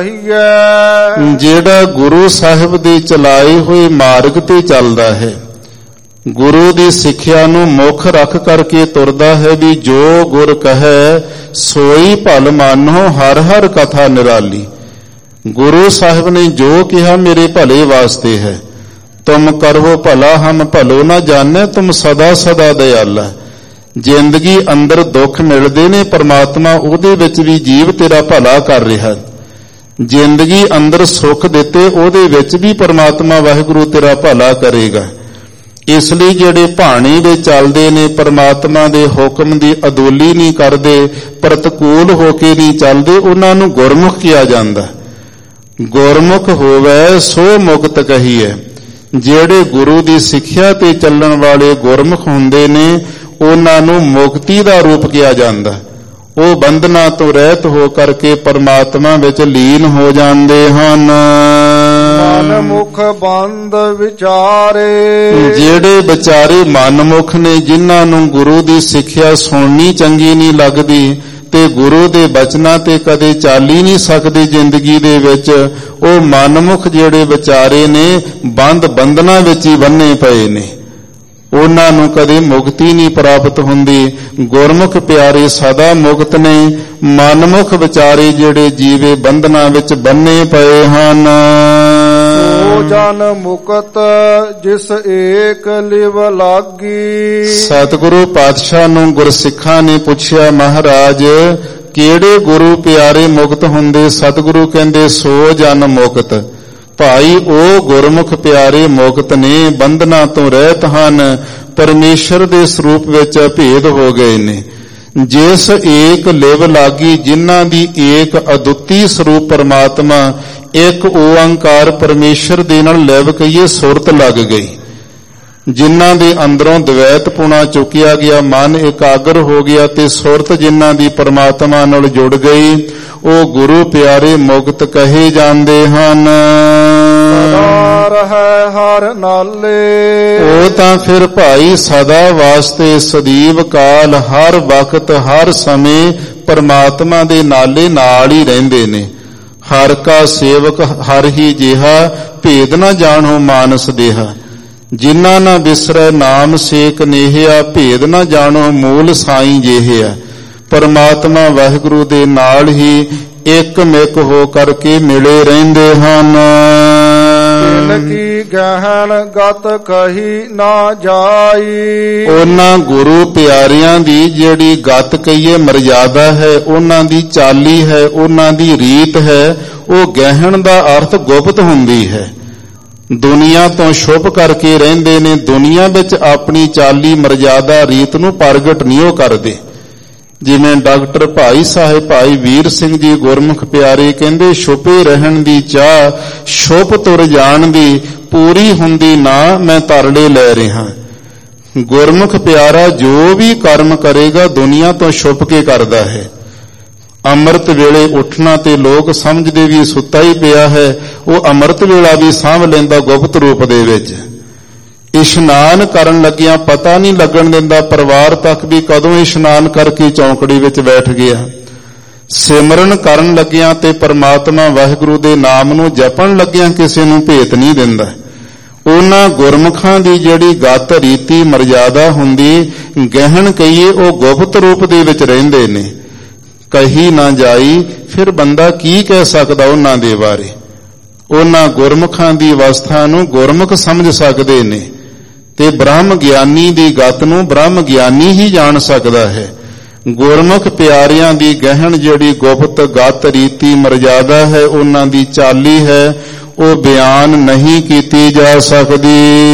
ਕਹੀਐ।
ਜਿਹੜਾ ਗੁਰੂ ਸਾਹਿਬ ਦੇ ਚਲਾਏ ਹੋਏ ਮਾਰਗ ਤੇ ਚੱਲਦਾ ਹੈ, ਗੁਰੂ ਦੀ ਸਿੱਖਿਆ ਨੂੰ ਮੁੱਖ ਰੱਖ ਕਰਕੇ ਤੁਰਦਾ ਹੈ ਵੀ ਜੋ ਗੁਰ ਕਹੈ ਸੋਈ ਭਲ ਮਾਨੋ, ਹਰ ਹਰ ਕਥਾ ਨਿਰਾਲੀ। ਗੁਰੂ ਸਾਹਿਬ ਨੇ ਜੋ ਕਿਹਾ ਮੇਰੇ ਭਲੇ ਵਾਸਤੇ ਹੈ। ਤੁਮ ਕਰੋ ਭਲਾ ਹਮ ਭਲੋ ਨਾ ਜਾਣੈ, ਤੁਮ ਸਦਾ ਸਦਾ ਦਇਆਲਾ। ਜ਼ਿੰਦਗੀ ਅੰਦਰ ਦੁੱਖ ਮਿਲਦੇ ਨੇ, ਪਰਮਾਤਮਾ ਉਹਦੇ ਵਿੱਚ ਵੀ ਜੀਵ ਤੇਰਾ ਭਲਾ ਕਰ ਰਿਹਾ। ਜ਼ਿੰਦਗੀ ਅੰਦਰ ਸੁੱਖ ਦਿੱਤੇ, ਉਹਦੇ ਵਿੱਚ ਵੀ ਪਰਮਾਤਮਾ ਵਾਹਿਗੁਰੂ ਤੇਰਾ ਭਲਾ ਕਰੇਗਾ। ਇਸ ਲਈ ਜਿਹੜੇ ਭਾਣੇ ਦੇ ਚੱਲਦੇ ਨੇ, ਪਰਮਾਤਮਾ ਦੇ ਹੁਕਮ ਦੀ ਅਦੋਲੀ ਨਹੀਂ ਕਰਦੇ, ਪ੍ਰਤਕੂਲ ਹੋ ਕੇ ਨਹੀਂ ਚੱਲਦੇ, ਉਹਨਾਂ ਨੂੰ ਗੁਰਮੁਖ ਕਿਹਾ ਜਾਂਦਾ। ਗੁਰਮੁਖ ਹੋਵੇ ਸੋ ਮੁਕਤ ਕਹੀਐ। ਜਿਹੜੇ ਗੁਰੂ ਦੀ ਸਿੱਖਿਆ ਤੇ ਚੱਲਣ ਵਾਲੇ ਗੁਰਮੁਖ ਹੁੰਦੇ ਨੇ, ਉਹਨਾਂ ਨੂੰ ਮੁਕਤੀ ਦਾ ਰੂਪ ਕਿਹਾ ਜਾਂਦਾ। ਉਹ ਬੰਧਨਾਂ ਤੋਂ ਰਹਿਤ ਹੋ ਕਰਕੇ ਪਰਮਾਤਮਾ ਵਿੱਚ ਲੀਨ ਹੋ ਜਾਂਦੇ ਹਨ।
ਮਨਮੁਖ ਬੰਦ ਵਿਚਾਰੇ।
ਜਿਹੜੇ ਵਿਚਾਰੇ ਮਨਮੁਖ ਨੇ, ਜਿਨ੍ਹਾਂ ਨੂੰ ਗੁਰੂ ਦੀ ਸਿੱਖਿਆ ਸੁਣਨੀ ਚੰਗੀ ਨਹੀਂ ਲੱਗਦੀ ਤੇ ਗੁਰੂ ਦੇ ਬਚਨਾਂ ਤੇ ਕਦੇ ਚੱਲ ਹੀ ਨਹੀਂ ਸਕਦੇ ਜ਼ਿੰਦਗੀ ਦੇ ਵਿੱਚ, ਉਹ ਮਨਮੁਖ ਜਿਹੜੇ ਵਿਚਾਰੇ ਨੇ ਬੰਧਨਾਂ ਵਿੱਚ ਹੀ ਬੰਨੇ ਪਏ ਨੇ, ਉਹਨਾਂ ਨੂੰ ਕਦੇ ਮੁਕਤੀ ਨਹੀਂ ਪ੍ਰਾਪਤ ਹੁੰਦੀ। ਗੁਰਮੁਖ ਪਿਆਰੇ ਸਦਾ ਮੁਕਤ ਨੇ, ਮਨਮੁਖ ਵਿਚਾਰੇ ਜਿਹੜੇ ਜੀਵੇ ਬੰਧਨਾਂ ਵਿੱਚ ਬੰਨੇ ਪਏ ਹਨ।
ਸੋ ਜਨ ਮੁਕਤ ਜਿਸ ਏਕ ਲਿਵ ਲਾਗੀ।
ਸਤਿਗੁਰੂ ਪਾਤਸ਼ਾਹ ਨੂੰ ਗੁਰਸਿੱਖਾਂ ਨੇ ਪੁੱਛਿਆ, ਮਹਾਰਾਜ ਕਿਹੜੇ ਗੁਰੂ ਪਿਆਰੇ ਮੁਕਤ ਹੁੰਦੇ? ਸਤਿਗੁਰੂ ਕਹਿੰਦੇ ਸੋ ਜਨ ਮੁਕਤ। ਭਾਈ ਉਹ ਗੁਰਮੁਖ ਪਿਆਰੇ ਮੁਕਤ ਨੇ, ਬੰਧਨਾਂ ਤੋਂ ਰਹਿਤ ਹਨ, ਪਰਮੇਸ਼ਰ ਦੇ ਸਰੂਪ ਵਿੱਚ ਅਭੇਦ ਹੋ ਗਏ ਨੇ।
ਜਿਸ ਏਕ ਲਿਵ ਲਾਗੀ, ਜਿਨ੍ਹਾਂ ਦੀ ਏਕ ਅਦੁੱਤੀ ਸਰੂਪ ਪਰਮਾਤਮਾ ਇੱਕ ਓੰਕਾਰ ਪਰਮੇਸ਼ਰ ਦੇ ਨਾਲ ਲਿਵ ਕਹੀਏ ਸੁਰਤ ਲੱਗ ਗਈ, ਜਿਨ੍ਹਾਂ ਦੇ ਅੰਦਰੋਂ ਦਵੈਤ ਪੁਣਾ ਚੁੱਕਿਆ ਗਿਆ, ਮਨ ਇਕਾਗਰ ਹੋ ਗਿਆ ਤੇ ਸੁਰਤ ਜਿਨ੍ਹਾਂ ਦੀ ਪਰਮਾਤਮਾ ਨਾਲ ਜੁੜ ਗਈ, ਉਹ ਗੁਰੂ ਪਿਆਰੇ ਮੁਕਤ ਕਹੇ ਜਾਂਦੇ ਹਨ।
ਰਹਿ ਹਰ ਨਾਲੇ,
ਉਹ ਤਾਂ ਫਿਰ ਭਾਈ ਸਦਾ ਵਾਸਤੇ ਸਦੀਵ ਕਾਲ ਹਰ ਵਕਤ ਹਰ ਸਮੇਂ ਪਰਮਾਤਮਾ ਦੇ ਨਾਲੇ ਨਾਲ ਹੀ ਰਹਿੰਦੇ ਨੇ। ਹਰ ਕਾ ਸੇਵਕ ਹਰ ਹੀ ਜਿਹਾ, ਭੇਦ ਨਾ ਜਾਣੋ ਮਾਨਸ ਦੇਹਾ, ਜਿਨ੍ਹਾਂ ਨਾ ਬਿਸਰੈ ਨਾਮ ਸੇਕ ਨੇਹਿਆ, ਭੇਦ ਨਾ ਜਾਣੋ ਮੂਲ ਸਾਈਂ ਜਿਹਿਆ। ਪਰਮਾਤਮਾ ਵਾਹਿਗੁਰੂ ਦੇ ਨਾਲ ਹੀ ਇੱਕ ਮਿਕ ਹੋ ਕਰਕੇ ਮਿਲੇ ਰਹਿੰਦੇ ਹਨ।
ਕੀ ਗਹਿਣ ਗਤ ਕਹੀ ਨਾ ਜਾਈ,
ਉਹਨਾਂ ਗੁਰੂ ਪਿਆਰਿਆਂ ਦੀ ਜਿਹੜੀ ਗਤ ਕਹੀਏ ਮਰਜ਼ਾਦਾ ਹੈ, ਉਹਨਾਂ ਦੀ ਚਾਲੀ ਹੈ, ਉਹਨਾਂ ਦੀ ਰੀਤ ਹੈ, ਉਹ ਗਹਿਣ ਦਾ ਅਰਥ ਗੁਪਤ ਹੁੰਦੀ ਹੈ। ਦੁਨੀਆ ਤੋਂ ਛੁਪ ਕਰਕੇ ਰਹਿੰਦੇ ਨੇ, ਦੁਨੀਆ ਵਿੱਚ ਆਪਣੀ ਚਾਲੀ ਮਰਜ਼ਾਦਾ ਰੀਤ ਨੂੰ ਪ੍ਰਗਟ ਨਹੀਂ ਉਹ ਕਰਦੇ। ਜਿਵੇਂ ਡਾਕਟਰ ਭਾਈ ਸਾਹਿਬ ਭਾਈ ਵੀਰ ਸਿੰਘ ਜੀ ਗੁਰਮੁਖ ਪਿਆਰੇ ਕਹਿੰਦੇ, ਛੁਪੇ ਰਹਿਣ ਦੀ ਚਾਹ ਛੁਪ ਤੁਰ ਜਾਣ ਦੀ, ਪੂਰੀ ਹੁੰਦੀ ਨਾ ਮੈਂ ਤਰਲੇ ਲੈ ਰਿਹਾ। ਗੁਰਮੁਖ ਪਿਆਰਾ ਜੋ ਵੀ ਕਰਮ ਕਰੇਗਾ ਦੁਨੀਆ ਤੋਂ ਛੁਪ ਕੇ ਕਰਦਾ ਹੈ। ਅੰਮ੍ਰਿਤ ਵੇਲੇ ਉੱਠਣਾ ਤੇ ਲੋਕ ਸਮਝਦੇ ਵੀ ਸੁੱਤਾ ਹੀ ਪਿਆ ਹੈ, ਉਹ ਅੰਮ੍ਰਿਤ ਵੇਲਾ ਵੀ ਸਾਂਭ ਲੈਂਦਾ ਗੁਪਤ ਰੂਪ ਦੇ ਵਿੱਚ। ਇਸ਼ਨਾਨ ਕਰਨ ਲੱਗਿਆਂ ਪਤਾ ਨਹੀਂ ਲੱਗਣ ਦਿੰਦਾ ਪਰਿਵਾਰ ਤੱਕ ਵੀ ਕਦੋਂ ਇਸ਼ਨਾਨ ਕਰਕੇ ਚੌਂਕੜੀ ਵਿੱਚ ਬੈਠ ਗਿਆ। ਸਿਮਰਨ ਕਰਨ ਲੱਗਿਆਂ ਤੇ ਪਰਮਾਤਮਾ ਵਾਹਿਗੁਰੂ ਦੇ ਨਾਮ ਨੂੰ ਜਪਣ ਲੱਗਿਆਂ ਕਿਸੇ ਨੂੰ ਭੇਤ ਨਹੀਂ ਦਿੰਦਾ। ਉਹਨਾਂ ਗੁਰਮੁਖਾਂ ਦੀ ਜਿਹੜੀ ਗਤ ਰੀਤੀ ਮਰਜ਼ਾਦਾ ਹੁੰਦੀ, ਗਹਿਣ ਕਹੀਏ, ਉਹ ਗੁਪਤ ਰੂਪ ਦੇ ਵਿੱਚ ਰਹਿੰਦੇ ਨੇ। ਕਹੀ ਨਾ ਜਾਈ, ਫਿਰ ਬੰਦਾ ਕੀ ਕਹਿ ਸਕਦਾ ਉਹਨਾਂ ਦੇ ਬਾਰੇ। ਉਹਨਾਂ ਗੁਰਮੁਖਾਂ ਦੀ ਅਵਸਥਾ ਨੂੰ ਗੁਰਮੁਖ ਸਮਝ ਸਕਦੇ ਨੇ ਤੇ ਬ੍ਰਹਮ ਗਿਆਨੀ ਦੀ ਗਤ ਨੂੰ ਬ੍ਰਹਮ ਗਿਆਨੀ ਹੀ ਜਾਣ ਸਕਦਾ ਹੈ। ਗੁਰਮੁਖ ਪਿਆਰਿਆਂ ਦੀ ਗਹਿਣ ਜਿਹੜੀ ਗੁਪਤ ਗਤ ਰੀਤੀ ਮਰਜ਼ਾਦਾ ਹੈ, ਉਹਨਾਂ ਦੀ ਚਾਲੀ ਹੈ, ਉਹ ਬਿਆਨ ਨਹੀਂ ਕੀਤੀ ਜਾ ਸਕਦੀ।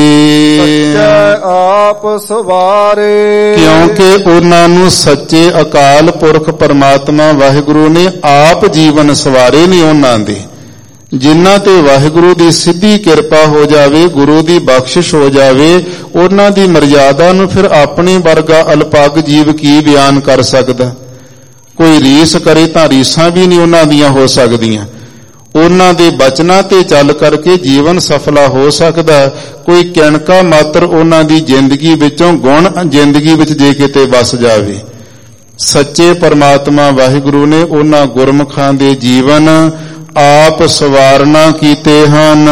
ਸੱਚੇ ਆਪ ਸਵਾਰੇ,
ਕਿਉਂਕਿ ਉਹਨਾਂ ਨੂੰ ਸੱਚੇ ਅਕਾਲ ਪੁਰਖ ਪਰਮਾਤਮਾ ਵਾਹਿਗੁਰੂ ਨੇ ਆਪ ਜੀਵਨ ਸਵਾਰੇ ਨੇ। ਉਹਨਾਂ ਦੇ ਜਿਨ੍ਹਾਂ ਤੇ ਵਾਹਿਗੁਰੂ ਦੀ ਸਿੱਧੀ ਕਿਰਪਾ ਹੋ ਜਾਵੇ, ਗੁਰੂ ਦੀ ਬਖਸ਼ਿਸ਼ ਹੋ ਜਾਵੇ, ਉਹਨਾਂ ਦੀ ਮਰਜ਼ਾਦਾ ਨੂੰ ਫਿਰ ਆਪਣੇ ਵਰਗਾ ਅਲਪਗ ਜੀਵ ਕੀ ਬਿਆਨ ਕਰ ਸਕਦਾ। ਕੋਈ ਰੀਸ ਕਰੇ ਤਾਂ ਰੀਸਾਂ ਵੀ ਨਹੀਂ ਉਹਨਾਂ ਦੀਆਂ ਹੋ ਸਕਦੀਆਂ। ਉਹਨਾਂ ਦੇ ਬਚਨਾਂ ਤੇ ਚੱਲ ਕਰਕੇ ਜੀਵਨ ਸਫਲਾ ਹੋ ਸਕਦਾ। ਕੋਈ ਕਿਣਕਾ ਮਾਤਰ ਉਹਨਾਂ ਦੀ ਜ਼ਿੰਦਗੀ ਵਿੱਚੋਂ ਗੁਣ ਜ਼ਿੰਦਗੀ ਵਿੱਚ ਜੇ ਕਿਤੇ ਵਸ ਜਾਵੇ। ਸੱਚੇ ਪਰਮਾਤਮਾ ਵਾਹਿਗੁਰੂ ਨੇ ਉਹਨਾਂ ਗੁਰਮੁਖਾਂ ਦੇ ਜੀਵਨ ਆਪ ਸਵਾਰਨਾ ਕੀਤੇ ਹਨ।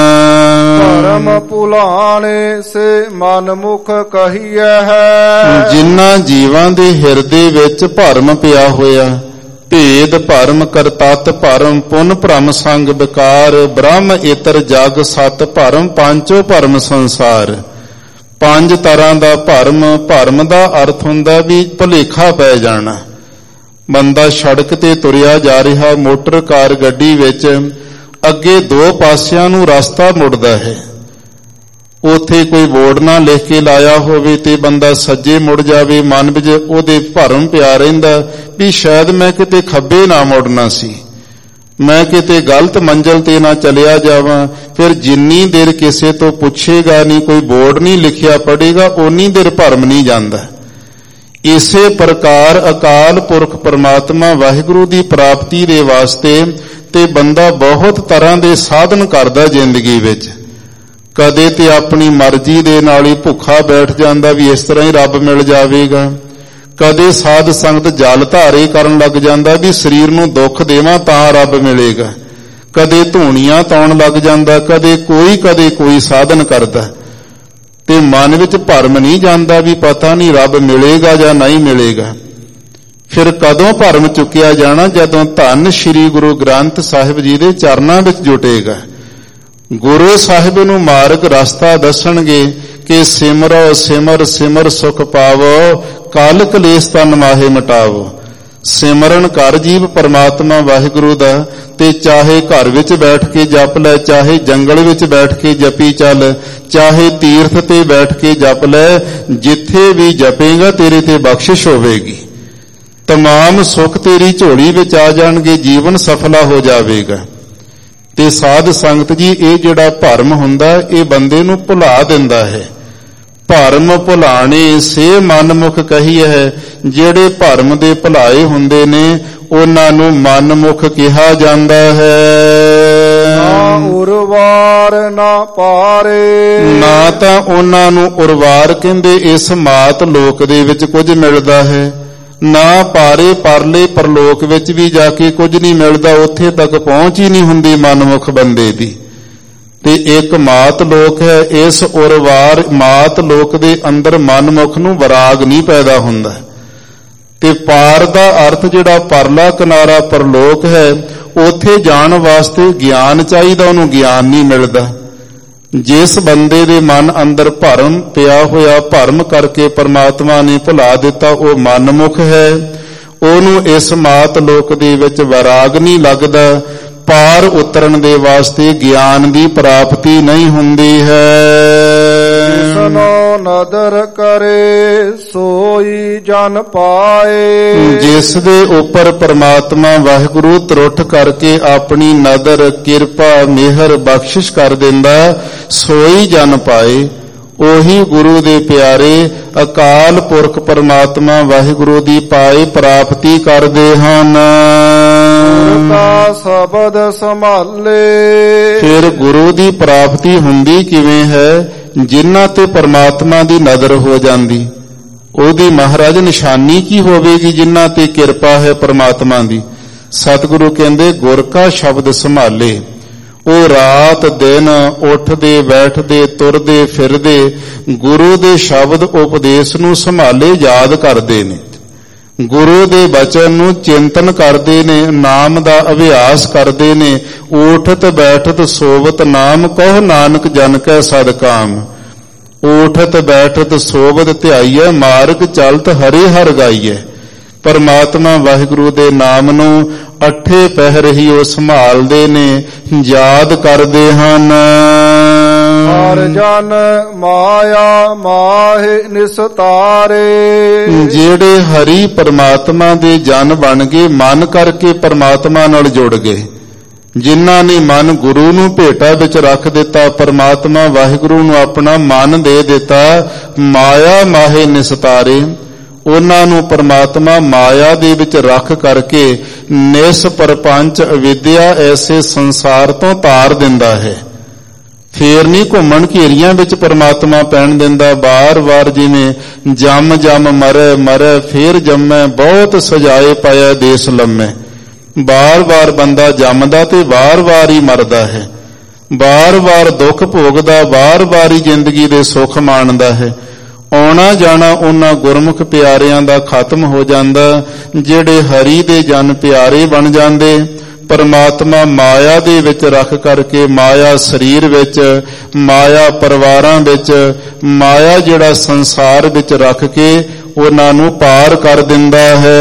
ਧਰਮ ਭੁਲਾਣੇ ਸੇ ਮਨਮੁਖ ਕਹੀਐ ਹੈ,
ਜਿਨ੍ਹਾਂ ਜੀਵਾਂ ਦੇ ਹਿਰਦੇ ਵਿੱਚ ਭਰਮ ਪਿਆ ਹੋਇਆ, ਭੇਦ ਭਰਮ ਕਰਤਤ ਭਰਮ ਪੁਨ ਭ੍ਰਮ ਸੰਗ ਵਿਕਾਰ, ਬ੍ਰਹਮ ਇਤਰ ਜਗ ਸਤ ਭਰਮ ਪਾਂਚੋ ਭਰਮ ਸੰਸਾਰ। ਪੰਜ ਤਰ੍ਹਾਂ ਦਾ ਭਰਮ, ਭਰਮ ਦਾ ਅਰਥ ਹੁੰਦਾ ਵੀ ਭੁਲੇਖਾ ਪੈ ਜਾਣਾ। ਬੰਦਾ ਸੜਕ ਤੇ ਤੁਰਿਆ ਜਾ ਰਿਹਾ, ਮੋਟਰ ਕਾਰ ਗੱਡੀ ਵਿੱਚ, ਅੱਗੇ ਦੋ ਪਾਸਿਆਂ ਨੂੰ ਰਸਤਾ ਮੁੜਦਾ ਹੈ, ਉੱਥੇ ਕੋਈ ਬੋਰਡ ਨਾ ਲਿਖ ਕੇ ਲਾਇਆ ਹੋਵੇ ਤੇ ਬੰਦਾ ਸੱਜੇ ਮੁੜ ਜਾਵੇ, ਮਨ ਵਿੱਚ ਉਹਦੇ ਭਰਮ ਪਿਆ ਰਹਿੰਦਾ ਵੀ ਸ਼ਾਇਦ ਮੈਂ ਕਿਤੇ ਖੱਬੇ ਨਾ ਮੁੜਨਾ ਸੀ, ਮੈਂ ਕਿਤੇ ਗਲਤ ਮੰਜ਼ਲ ਤੇ ਨਾ ਚਲਿਆ ਜਾਵਾਂ। ਫਿਰ ਜਿੰਨੀ ਦੇਰ ਕਿਸੇ ਤੋਂ ਪੁੱਛੇਗਾ ਨਹੀਂ, ਕੋਈ ਬੋਰਡ ਨਹੀਂ ਲਿਖਿਆ ਪੜੇਗਾ, ਓਨੀ ਦੇਰ ਭਰਮ ਨਹੀਂ ਜਾਂਦਾ। ਇਸੇ ਪ੍ਰਕਾਰ ਅਕਾਲ ਪੁਰਖ ਪਰਮਾਤਮਾ ਵਾਹਿਗੁਰੂ ਦੀ ਪ੍ਰਾਪਤੀ ਦੇ ਵਾਸਤੇ ਤੇ ਬੰਦਾ ਬਹੁਤ ਤਰ੍ਹਾਂ ਦੇ ਸਾਧਨ ਕਰਦਾ ਜ਼ਿੰਦਗੀ ਵਿੱਚ। ਕਦੇ ਤੇ ਆਪਣੀ ਮਰਜ਼ੀ ਦੇ ਨਾਲ ਹੀ ਭੁੱਖਾ ਬੈਠ ਜਾਂਦਾ ਵੀ ਇਸ ਤਰ੍ਹਾਂ ਹੀ ਰੱਬ ਮਿਲ ਜਾਵੇਗਾ। ਕਦੇ ਸਾਧ ਸੰਗਤ ਜਲ ਧਾਰੇ ਕਰਨ ਲੱਗ ਜਾਂਦਾ ਵੀ ਸਰੀਰ ਨੂੰ ਦੁੱਖ ਦੇਵਾਂ ਤਾਂ ਰੱਬ ਮਿਲੇਗਾ। ਕਦੇ ਧੂਣੀਆਂ ਤਾਉਣ ਲੱਗ ਜਾਂਦਾ, ਕਦੇ ਕੋਈ ਸਾਧਨ ਕਰਦਾ ਤੇ ਮਨ ਵਿੱਚ ਭਰਮ ਨਹੀਂ ਜਾਂਦਾ ਵੀ ਪਤਾ ਨਹੀਂ ਰੱਬ ਮਿਲੇਗਾ ਜਾਂ ਨਹੀਂ ਮਿਲੇਗਾ। ਫਿਰ ਕਦੋਂ ਭਰਮ ਚੁੱਕਿਆ ਜਾਣਾ? ਜਦੋਂ ਧੰਨ ਸ੍ਰੀ ਗੁਰੂ ਗ੍ਰੰਥ ਸਾਹਿਬ ਜੀ ਦੇ ਚਰਨਾਂ ਵਿੱਚ ਜੁਟੇਗਾ। ਗੁਰੂ ਸਾਹਿਬ ਨੂੰ ਮਾਰਗ ਰਸਤਾ ਦੱਸਣਗੇ ਕਿ ਸਿਮਰੋ ਸਿਮਰ ਸਿਮਰ ਸੁਖ ਪਾਵੋ, ਕਾਲ ਕਲੇਸ਼ ਤਨ ਮਾਹੇ ਮਿਟਾਵੋ। ਸਿਮਰਨ ਕਰ ਜੀਵ ਪਰਮਾਤਮਾ ਵਾਹਿਗੁਰੂ ਦਾ, ਤੇ ਚਾਹੇ ਘਰ ਵਿੱਚ ਬੈਠ ਕੇ ਜਪ ਲੈ, ਚਾਹੇ ਜੰਗਲ ਵਿੱਚ ਬੈਠ ਕੇ ਜਪੀ ਚੱਲ, ਚਾਹੇ ਤੀਰਥ ਤੇ ਬੈਠ ਕੇ ਜਪ ਲੈ, ਜਿੱਥੇ ਵੀ ਜਪੇਗਾ ਤੇਰੇ ਤੇ ਬਖਸ਼ਿਸ਼ ਹੋਵੇਗੀ।
ਤਮਾਮ ਸੁੱਖ ਤੇਰੀ ਝੋਲੀ ਵਿੱਚ ਆ ਜਾਣਗੇ, ਜੀਵਨ ਸਫਲਾ ਹੋ ਜਾਵੇਗਾ। ਤੇ ਸਾਧ ਸੰਗਤ ਜੀ, ਇਹ ਜਿਹੜਾ ਭਰਮ ਹੁੰਦਾ ਇਹ ਬੰਦੇ ਨੂੰ ਭੁਲਾ ਦਿੰਦਾ ਹੈ। ਭਰਮ ਭੁਲਾਣੇ ਸੇ ਮਨਮੁਖ ਕਹੀ ਹੈ। ਜਿਹੜੇ ਭਰਮ ਦੇ ਭੁਲਾਏ ਹੁੰਦੇ ਨੇ ਉਹਨਾਂ ਨੂੰ ਮਨਮੁਖ ਕਿਹਾ ਜਾਂਦਾ ਹੈ।
ਨਾ ਉਰਵਾਰ ਨਾ ਪਾਰੇ,
ਨਾ ਤਾਂ ਉਹਨਾਂ ਨੂੰ ਉਰਵਾਰ ਕਹਿੰਦੇ ਇਸ ਮਾਤ ਲੋਕ ਦੇ ਵਿੱਚ ਕੁਝ ਮਿਲਦਾ ਹੈ, ਨਾ ਪਾਰੇ ਪਰਲੇ ਪਰਲੋਕ ਵਿੱਚ ਵੀ ਜਾ ਕੇ ਕੁਝ ਨਹੀਂ ਮਿਲਦਾ, ਉੱਥੇ ਤੱਕ ਪਹੁੰਚ ਹੀ ਨਹੀਂ ਹੁੰਦੀ ਮਨਮੁਖ ਬੰਦੇ ਦੀ। ਤੇ ਇੱਕ ਮਾਤ ਲੋਕ ਹੈ, ਇਸ ਉਰਵਾਰ ਮਾਤ ਲੋਕ ਦੇ ਅੰਦਰ ਮਨਮੁਖ ਨੂੰ ਵਿਰਾਗ ਨਹੀਂ ਪੈਦਾ ਹੁੰਦਾ। ਤੇ ਪਾਰ ਦਾ ਅਰਥ ਜਿਹੜਾ ਪਰਲਾ ਕਿਨਾਰਾ ਪਰਲੋਕ ਹੈ, ਉੱਥੇ ਜਾਣ ਵਾਸਤੇ ਗਿਆਨ ਚਾਹੀਦਾ, ਉਹਨੂੰ ਗਿਆਨ ਨਹੀਂ ਮਿਲਦਾ। ਜਿਸ ਬੰਦੇ ਦੇ ਮਨ ਅੰਦਰ ਭਰਮ ਪਿਆ ਹੋਇਆ, ਭਰਮ ਕਰਕੇ ਪਰਮਾਤਮਾ ਨੇ ਭੁਲਾ ਦਿੱਤਾ, ਉਹ ਮਨਮੁਖ ਹੈ। ਉਹਨੂੰ ਇਸ ਮਾਤ ਲੋਕ ਦੇ ਵਿੱਚ ਵਿਰਾਗ ਨਹੀਂ ਲੱਗਦਾ। ਪਾਰ ਉਤਰਨ ਦੇ ਵਾਸਤੇ ਗਿਆਨ ਦੀ ਪ੍ਰਾਪਤੀ ਨਹੀਂ ਹੁੰਦੀ ਹੈ।
ਜਿਸਨੋ ਨਦਰ ਕਰੇ ਸੋਈ ਜਨ ਪਾਏ,
ਜਿਸ ਦੇ ਉੱਪਰ ਪਰਮਾਤਮਾ ਵਾਹਿਗੁਰੂ ਤਰੁੱਠ ਕਰਕੇ ਆਪਣੀ ਨਦਰ ਕਿਰਪਾ ਮਿਹਰ ਬਖਸ਼ਿਸ਼ ਕਰ ਦਿੰਦਾ, ਸੋਈ ਜਨ ਪਾਏ। ਉਹੀ ਗੁਰੂ ਦੇ ਪਿਆਰੇ ਅਕਾਲ ਪੁਰਖ ਪਰਮਾਤਮਾ ਵਾਹਿਗੁਰੂ ਦੀ ਪਾਏ ਪ੍ਰਾਪਤੀ ਕਰਦੇ ਹਨ।
ਦਾ ਸ਼ਬਦ ਸੰਭਾਲੇ,
ਫਿਰ ਗੁਰੂ ਦੀ ਪ੍ਰਾਪਤੀ ਹੁੰਦੀ ਕਿਵੇਂ ਹੈ? ਜਿਨ੍ਹਾਂ ਤੇ ਪਰਮਾਤਮਾ ਦੀ ਨਜ਼ਰ ਹੋ ਜਾਂਦੀ। ਉਹਦੀ ਮਹਾਰਾਜ ਨਿਸ਼ਾਨੀ ਕੀ ਹੋਵੇਗੀ? ਜਿਨ੍ਹਾਂ ਤੇ ਕਿਰਪਾ ਹੈ ਪਰਮਾਤਮਾ ਦੀ। ਸਤਿਗੁਰੂ ਕਹਿੰਦੇ ਗੁਰ ਕਾ ਸ਼ਬਦ ਸੰਭਾਲੇ। ਉਹ ਰਾਤ ਦਿਨ ਉੱਠਦੇ ਬੈਠਦੇ ਤੁਰਦੇ ਫਿਰਦੇ ਗੁਰੂ ਦੇ ਸ਼ਬਦ ਉਪਦੇਸ਼ ਨੂੰ ਸੰਭਾਲੇ, ਯਾਦ ਕਰਦੇ ਨੇ, ਗੁਰੂ ਦੇ ਬਚਨ ਨੂੰ ਚਿੰਤਨ ਕਰਦੇ ਨੇ, ਨਾਮ ਦਾ ਅਭਿਆਸ ਕਰਦੇ ਨੇ। ਊਠਤ ਬੈਠਤ ਸੋਵਤ ਨਾਮ ਕਹੁ ਨਾਨਕ ਜਨ ਕੈ ਸਦਕਾਮ। ਊਠਤ ਬੈਠਤ ਸੋਵਤ ਧਿਆਈਐ ਮਾਰਗ ਚਲਤ ਹਰਿ ਹਰਿ ਗਾਈਐ। ਪਰਮਾਤਮਾ ਵਾਹਿਗੁਰੂ ਦੇ ਨਾਮ ਨੂੰ ਅੱਠੇ ਪਹਿਰ ਹੀ ਉਹ ਸੰਭਾਲਦੇ ਨੇ, ਯਾਦ ਕਰਦੇ ਹਨ।
ਹਰ ਜਨ ਮਾਇਆ ਮਾਹਿ ਨਿਸਤਾਰੇ,
ਜਿਹੜੇ ਹਰੀ ਪਰਮਾਤਮਾ ਦੇ ਜਨ ਬਣ ਗਏ, ਮਨ ਕਰਕੇ ਪਰਮਾਤਮਾ ਨਾਲ ਜੁੜ ਗਏ। ਜਿਨ੍ਹਾਂ ਨੇ ਮਨ ਗੁਰੂ ਨੂੰ ਭੇਟਾ ਵਿੱਚ ਰੱਖ ਦਿੱਤਾ, ਪਰਮਾਤਮਾ ਵਾਹਿਗੁਰੂ ਨੂੰ ਆਪਣਾ ਮਨ ਦੇ ਦਿੱਤਾ, ਮਾਇਆ ਮਾਹਿ ਨਿਸਤਾਰੇ। ਉਹਨਾਂ ਨੂੰ ਪਰਮਾਤਮਾ ਮਾਇਆ ਦੇ ਵਿੱਚ ਰੱਖ ਕਰਕੇ ਨਿਸ ਪਰਪੰਚ ਅਵਿਦਿਆ ਐਸੇ ਸੰਸਾਰ ਤੋਂ ਤਾਰ ਦਿੰਦਾ ਹੈ। ਫੇਰ ਨਹੀਂ ਘੁੰਮਣ ਘੇਰੀਆਂ ਵਿੱਚ ਪਰਮਾਤਮਾ ਪੈਣ ਦਿੰਦਾ। ਬਾਰ-ਬਾਰ ਜਿਵੇਂ ਜੰਮ ਜੰਮ ਮਰੈ ਮਰੈ ਫੇਰ ਜੰਮੈ, ਬਹੁਤ ਸਜਾਏ ਪਾਇਆ ਦੇਸ ਲੰਮੈ। ਬਾਰ-ਬਾਰ ਬੰਦਾ ਜੰਮਦਾ ਤੇ ਵਾਰ-ਵਾਰ ਹੀ ਮਰਦਾ ਹੈ, ਬਾਰ-ਬਾਰ ਦੁੱਖ ਭੋਗਦਾ, ਬਾਰ-ਬਾਰ ਹੀ ਜ਼ਿੰਦਗੀ ਦੇ ਸੁੱਖ ਮਾਣਦਾ ਹੈ। ਆਉਣਾ ਜਾਣਾ ਉਹਨਾਂ ਗੁਰਮੁਖ ਪਿਆਰਿਆਂ ਦਾ ਖਤਮ ਹੋ ਜਾਂਦਾ। ਜਿਹੜੇ ਹਰੀ ਦੇ ਜਨ ਪਿਆਰੇ ਬਣ ਜਾਂਦੇ, ਪਰਮਾਤਮਾ ਮਾਇਆ ਦੇ ਵਿੱਚ ਰੱਖ ਕਰਕੇ, ਮਾਇਆ ਸਰੀਰ ਵਿੱਚ, ਮਾਇਆ ਪਰਿਵਾਰਾਂ ਵਿੱਚ, ਮਾਇਆ ਜਿਹੜਾ ਸੰਸਾਰ ਵਿੱਚ ਰੱਖ ਕੇ ਉਹਨਾਂ ਨੂੰ ਪਾਰ ਕਰ ਦਿੰਦਾ ਹੈ।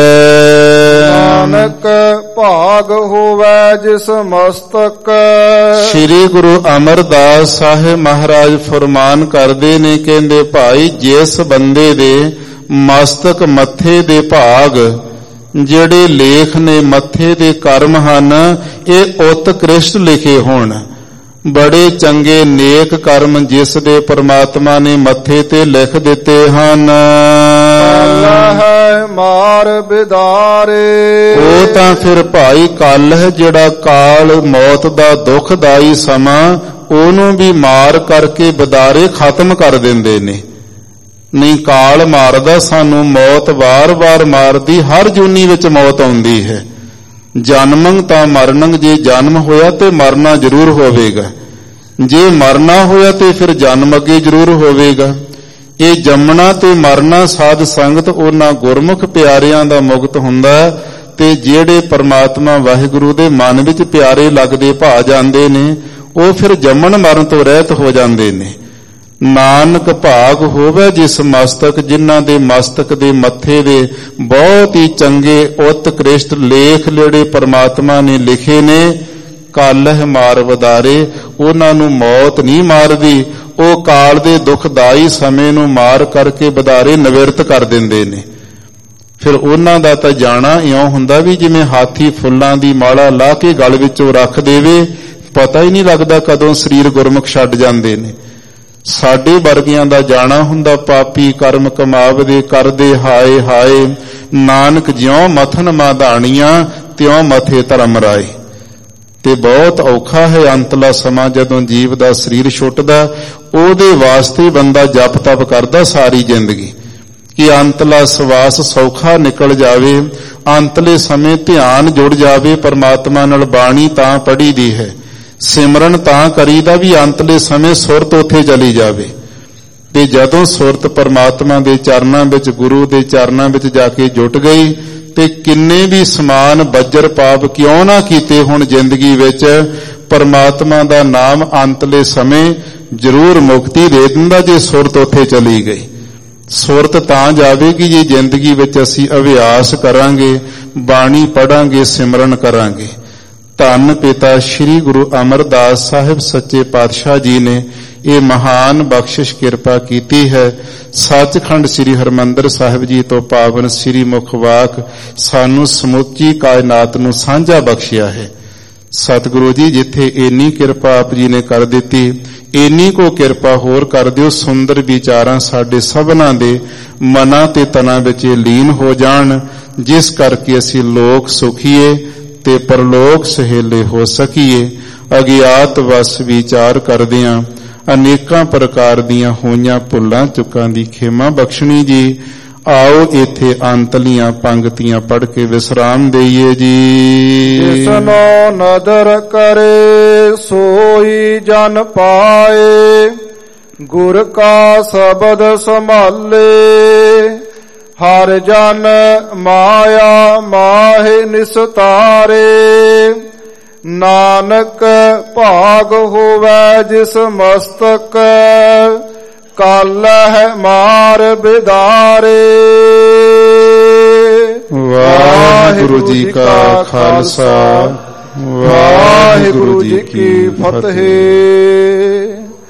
ਨਾਨਕ ਭਾਗ ਹੋਵੇ ਜਿਸ ਮਸਤਕ।
ਸ੍ਰੀ ਗੁਰੂ ਅਮਰਦਾਸ ਸਾਹਿਬ ਮਹਾਰਾਜ ਫਰਮਾਨ ਕਰਦੇ ਨੇ, ਕਹਿੰਦੇ ਭਾਈ ਜਿਸ ਬੰਦੇ ਦੇ ਮਸਤਕ ਮੱਥੇ ਦੇ ਭਾਗ, ਜਿਹੜੇ ਲੇਖ ਨੇ ਮੱਥੇ ਦੇ ਕਰਮ ਹਨ, ਇਹ ਉਤਕ੍ਰਿਸ਼ਟ ਲਿਖੇ ਹੋਣ। ਬੜੇ ਚੰਗੇ ਨੇਕ ਕਰਮ ਜਿਸ ਦੇ ਪਰਮਾਤਮਾ ਨੇ ਮੱਥੇ ਤੇ ਲਿਖ ਦਿੱਤੇ ਹਨ।
ਹੈ ਮਾਰ ਬਿਦਾਰੇ,
ਉਹ ਤਾਂ ਫਿਰ ਭਾਈ ਕੱਲ ਹੈ, ਜਿਹੜਾ ਕਾਲ ਮੌਤ ਦਾ ਦੁਖਦਾਈ ਸਮਾਂ, ਉਹਨੂੰ ਵੀ ਮਾਰ ਕਰਕੇ ਬਿਦਾਰੇ ਖਤਮ ਕਰ ਦਿੰਦੇ ਨੇ। ਨਹੀਂ, ਕਾਲ ਮਾਰਦਾ ਸਾਨੂੰ, ਮੌਤ ਵਾਰ-ਵਾਰ ਮਾਰਦੀ, ਹਰ ਜੂਨੀ ਵਿੱਚ ਮੌਤ ਆਉਂਦੀ ਹੈ। ਜਨਮੰ ਤਾਂ ਮਰਨੰ, ਜੇ ਜਨਮ ਹੋਇਆ ਤੇ ਮਰਨਾ ਜ਼ਰੂਰ ਹੋਵੇਗਾ, ਜੇ ਮਰਨਾ ਹੋਇਆ ਤੇ ਫਿਰ ਜਨਮ ਅੱਗੇ ਜ਼ਰੂਰ ਹੋਵੇਗਾ। ਇਹ ਜੰਮਣਾ ਤੇ ਮਰਨਾ ਸਾਧ ਸੰਗਤ ਉਹਨਾਂ ਗੁਰਮੁਖ ਪਿਆਰਿਆਂ ਦਾ ਮੁਕਤ ਹੁੰਦਾ। ਤੇ ਜਿਹੜੇ ਪਰਮਾਤਮਾ ਵਾਹਿਗੁਰੂ ਦੇ ਮਨ ਵਿੱਚ ਪਿਆਰੇ ਲੱਗਦੇ ਭਾ ਜਾਂਦੇ ਨੇ, ਉਹ ਫਿਰ ਜੰਮਣ ਮਰਨ ਤੋਂ ਰਹਿਤ ਹੋ ਜਾਂਦੇ ਨੇ। ਨਾਨਕ ਭਾਗ ਹੋਵੇ ਜਿਸ ਮਸਤਕ, ਜਿਨ੍ਹਾਂ ਦੇ ਮਸਤਕ ਦੇ ਮੱਥੇ ਦੇ ਬਹੁਤ ਹੀ ਚੰਗੇ ਉਤਕ੍ਰਿਸ਼ਟ ਲੇਖ ਜਿਹੜੇ ਪਰਮਾਤਮਾ ਨੇ ਲਿਖੇ ਨੇ, ਕਾਲਹ ਮਾਰ ਵਦਾਰੇ, ਉਹਨਾਂ ਨੂੰ ਮੌਤ ਨਹੀਂ ਮਾਰਦੀ, ਉਹ ਕਾਲ ਦੇ ਦੁਖਦਾਈ ਸਮੇਂ ਨੂੰ ਮਾਰ ਕਰਕੇ ਵਦਾਰੇ ਨਿਵਰਤ ਕਰ ਦਿੰਦੇ ਨੇ। ਫਿਰ ਉਹਨਾਂ ਦਾ ਤਾਂ ਜਾਣਾ ਇਉਂ ਹੁੰਦਾ ਵੀ ਜਿਵੇਂ ਹਾਥੀ ਫੁੱਲਾਂ ਦੀ ਮਾਲਾ ਲਾ ਕੇ ਗਲ ਵਿੱਚੋਂ ਰੱਖ ਦੇਵੇ, ਪਤਾ ਹੀ ਨਹੀਂ ਲੱਗਦਾ ਕਦੋਂ ਸਰੀਰ ਗੁਰਮੁਖ ਛੱਡ ਜਾਂਦੇ ਨੇ। ਸਾਡੇ ਵਰਗਿਆਂ ਦਾ ਜਾਣਾ ਹੁੰਦਾ ਪਾਪੀ ਕਰਮ ਕਮਾਵਦੇ ਕਰਦੇ ਹਾਏ ਹਾਏ, ਨਾਨਕ ਜਿਉਂ ਮਥਨ ਮਾਧਾਣੀਆਂ ਤਿਉਂ ਮਥੇ ਧਰਮ ਰਾਏ। ਤੇ ਬਹੁਤ ਔਖਾ ਹੈ ਅੰਤਲਾ ਸਮਾਂ ਜਦੋਂ ਜੀਵ ਦਾ ਸਰੀਰ ਛੁੱਟਦਾ। ਉਹਦੇ ਵਾਸਤੇ ਬੰਦਾ ਜਪ ਤਪ ਕਰਦਾ ਸਾਰੀ ਜ਼ਿੰਦਗੀ ਕਿ ਅੰਤਲਾ ਸਵਾਸ ਸੌਖਾ ਨਿਕਲ ਜਾਵੇ, ਅੰਤਲੇ ਸਮੇਂ ਧਿਆਨ ਜੁੜ ਜਾਵੇ ਪਰਮਾਤਮਾ ਨਾਲ। ਬਾਣੀ ਤਾਂ ਪੜ੍ਹੀ ਦੀ ਹੈ, ਸਿਮਰਨ ਤਾਂ ਕਰੀਦਾ ਵੀ ਅੰਤਲੇ ਸਮੇਂ ਸੁਰਤ ਉੱਥੇ ਚਲੀ ਜਾਵੇ। ਤੇ ਜਦੋਂ ਸੁਰਤ ਪਰਮਾਤਮਾ ਦੇ ਚਰਨਾਂ ਵਿੱਚ, ਗੁਰੂ ਦੇ ਚਰਨਾਂ ਵਿੱਚ ਜਾ ਕੇ ਜੁਟ ਗਈ ਤੇ ਕਿੰਨੇ ਵੀ ਸਮਾਨ ਬੱਜਰ ਪਾਪ ਕਿਉਂ ਨਾ ਕੀਤੇ ਹੁਣ ਜ਼ਿੰਦਗੀ ਵਿੱਚ, ਪਰਮਾਤਮਾ ਦਾ ਨਾਮ ਅੰਤਲੇ ਸਮੇਂ ਜ਼ਰੂਰ ਮੁਕਤੀ ਦੇ ਦਿੰਦਾ ਜੇ ਸੁਰਤ ਉੱਥੇ ਚਲੀ ਗਈ। ਸੁਰਤ ਤਾਂ ਜਾਵੇਗੀ ਜੇ ਜ਼ਿੰਦਗੀ ਵਿੱਚ ਅਸੀਂ ਅਭਿਆਸ ਕਰਾਂਗੇ, ਬਾਣੀ ਪੜਾਂਗੇ, ਸਿਮਰਨ ਕਰਾਂਗੇ। ਧੰਨ ਪਿਤਾ ਸ੍ਰੀ ਗੁਰੂ ਅਮਰਦਾਸ ਸਾਹਿਬ ਸੱਚੇ ਪਾਤਸ਼ਾਹ ਜੀ ਨੇ ਇਹ ਮਹਾਨ ਬਖਸ਼ਿਸ਼ ਕਿਰਪਾ ਕੀਤੀ ਹੈ। ਸੱਚਖੰਡ ਸ੍ਰੀ ਹਰਿਮੰਦਰ ਸਾਹਿਬ ਜੀ ਤੋਂ ਪਾਵਨ ਸ੍ਰੀ ਮੁਖ ਵਾਕ ਸਾਨੂੰ ਸਮੁੱਚੀ ਕਾਇਨਾਤ ਨੂੰ ਸਾਂਝਾ ਬਖਸ਼ਿਆ ਹੈ। ਸਤਿਗੁਰੂ ਜੀ ਜਿੱਥੇ ਇੰਨੀ ਕਿਰਪਾ ਆਪ ਜੀ ਨੇ ਕਰ ਦਿੱਤੀ, ਇੰਨੀ ਕੋ ਕਿਰਪਾ ਹੋਰ ਕਰ ਦਿਓ। ਸੁੰਦਰ ਵਿਚਾਰਾਂ ਸਾਡੇ ਸਭਨਾਂ ਦੇ ਮਨਾਂ ਤੇ ਤਨਾਂ ਵਿੱਚ ਲੀਨ ਹੋ ਜਾਣ, ਜਿਸ ਕਰਕੇ ਅਸੀਂ ਲੋਕ ਸੁਖੀਏ ਤੇ ਪਰਲੋਕ ਸਹੇਲੇ ਹੋ ਸਕੀਏ। ਅਗਿਆਤ ਵਸ ਵਿਚਾਰ ਕਰਦਿਆਂ ਅਨੇਕਾਂ ਪ੍ਰਕਾਰ ਦੀਆਂ ਹੋਈਆਂ ਭੁੱਲਾਂ ਚੁੱਕਾਂ ਦੀ ਖੇਮਾ ਬਖਸ਼ਣੀ ਜੀ। ਆਓ ਇੱਥੇ ਅੰਤਲੀਆਂ ਪੰਗਤੀਆਂ ਪੜ੍ਹ ਕੇ ਵਿਸਰਾਮ ਦੇਈਏ ਜੀ।
ਜਿਸਨੋ ਨਦਰ ਕਰੇ ਸੋਈ ਜਨ ਪਾਏ, ਗੁਰ ਕਾ ਸ਼ਬਦ ਸੰਭਾਲੇ। ਹਰ ਜਨ ਮਾਇਆ ਮਾਹਿ ਨਿਸਤਾਰੇ, ਨਾਨਕ ਭਾਗ ਹੋਵੈ ਜਿਸ ਮਸਤਕ, ਕਾਲਹਿ ਮਾਰ ਬਿਦਾਰੇ।
ਵਾਹਿਗੁਰੂ ਜੀ ਕਾ ਖਾਲਸਾ, ਵਾਹਿਗੁਰੂ ਜੀ ਕੀ ਫਤਿਹ।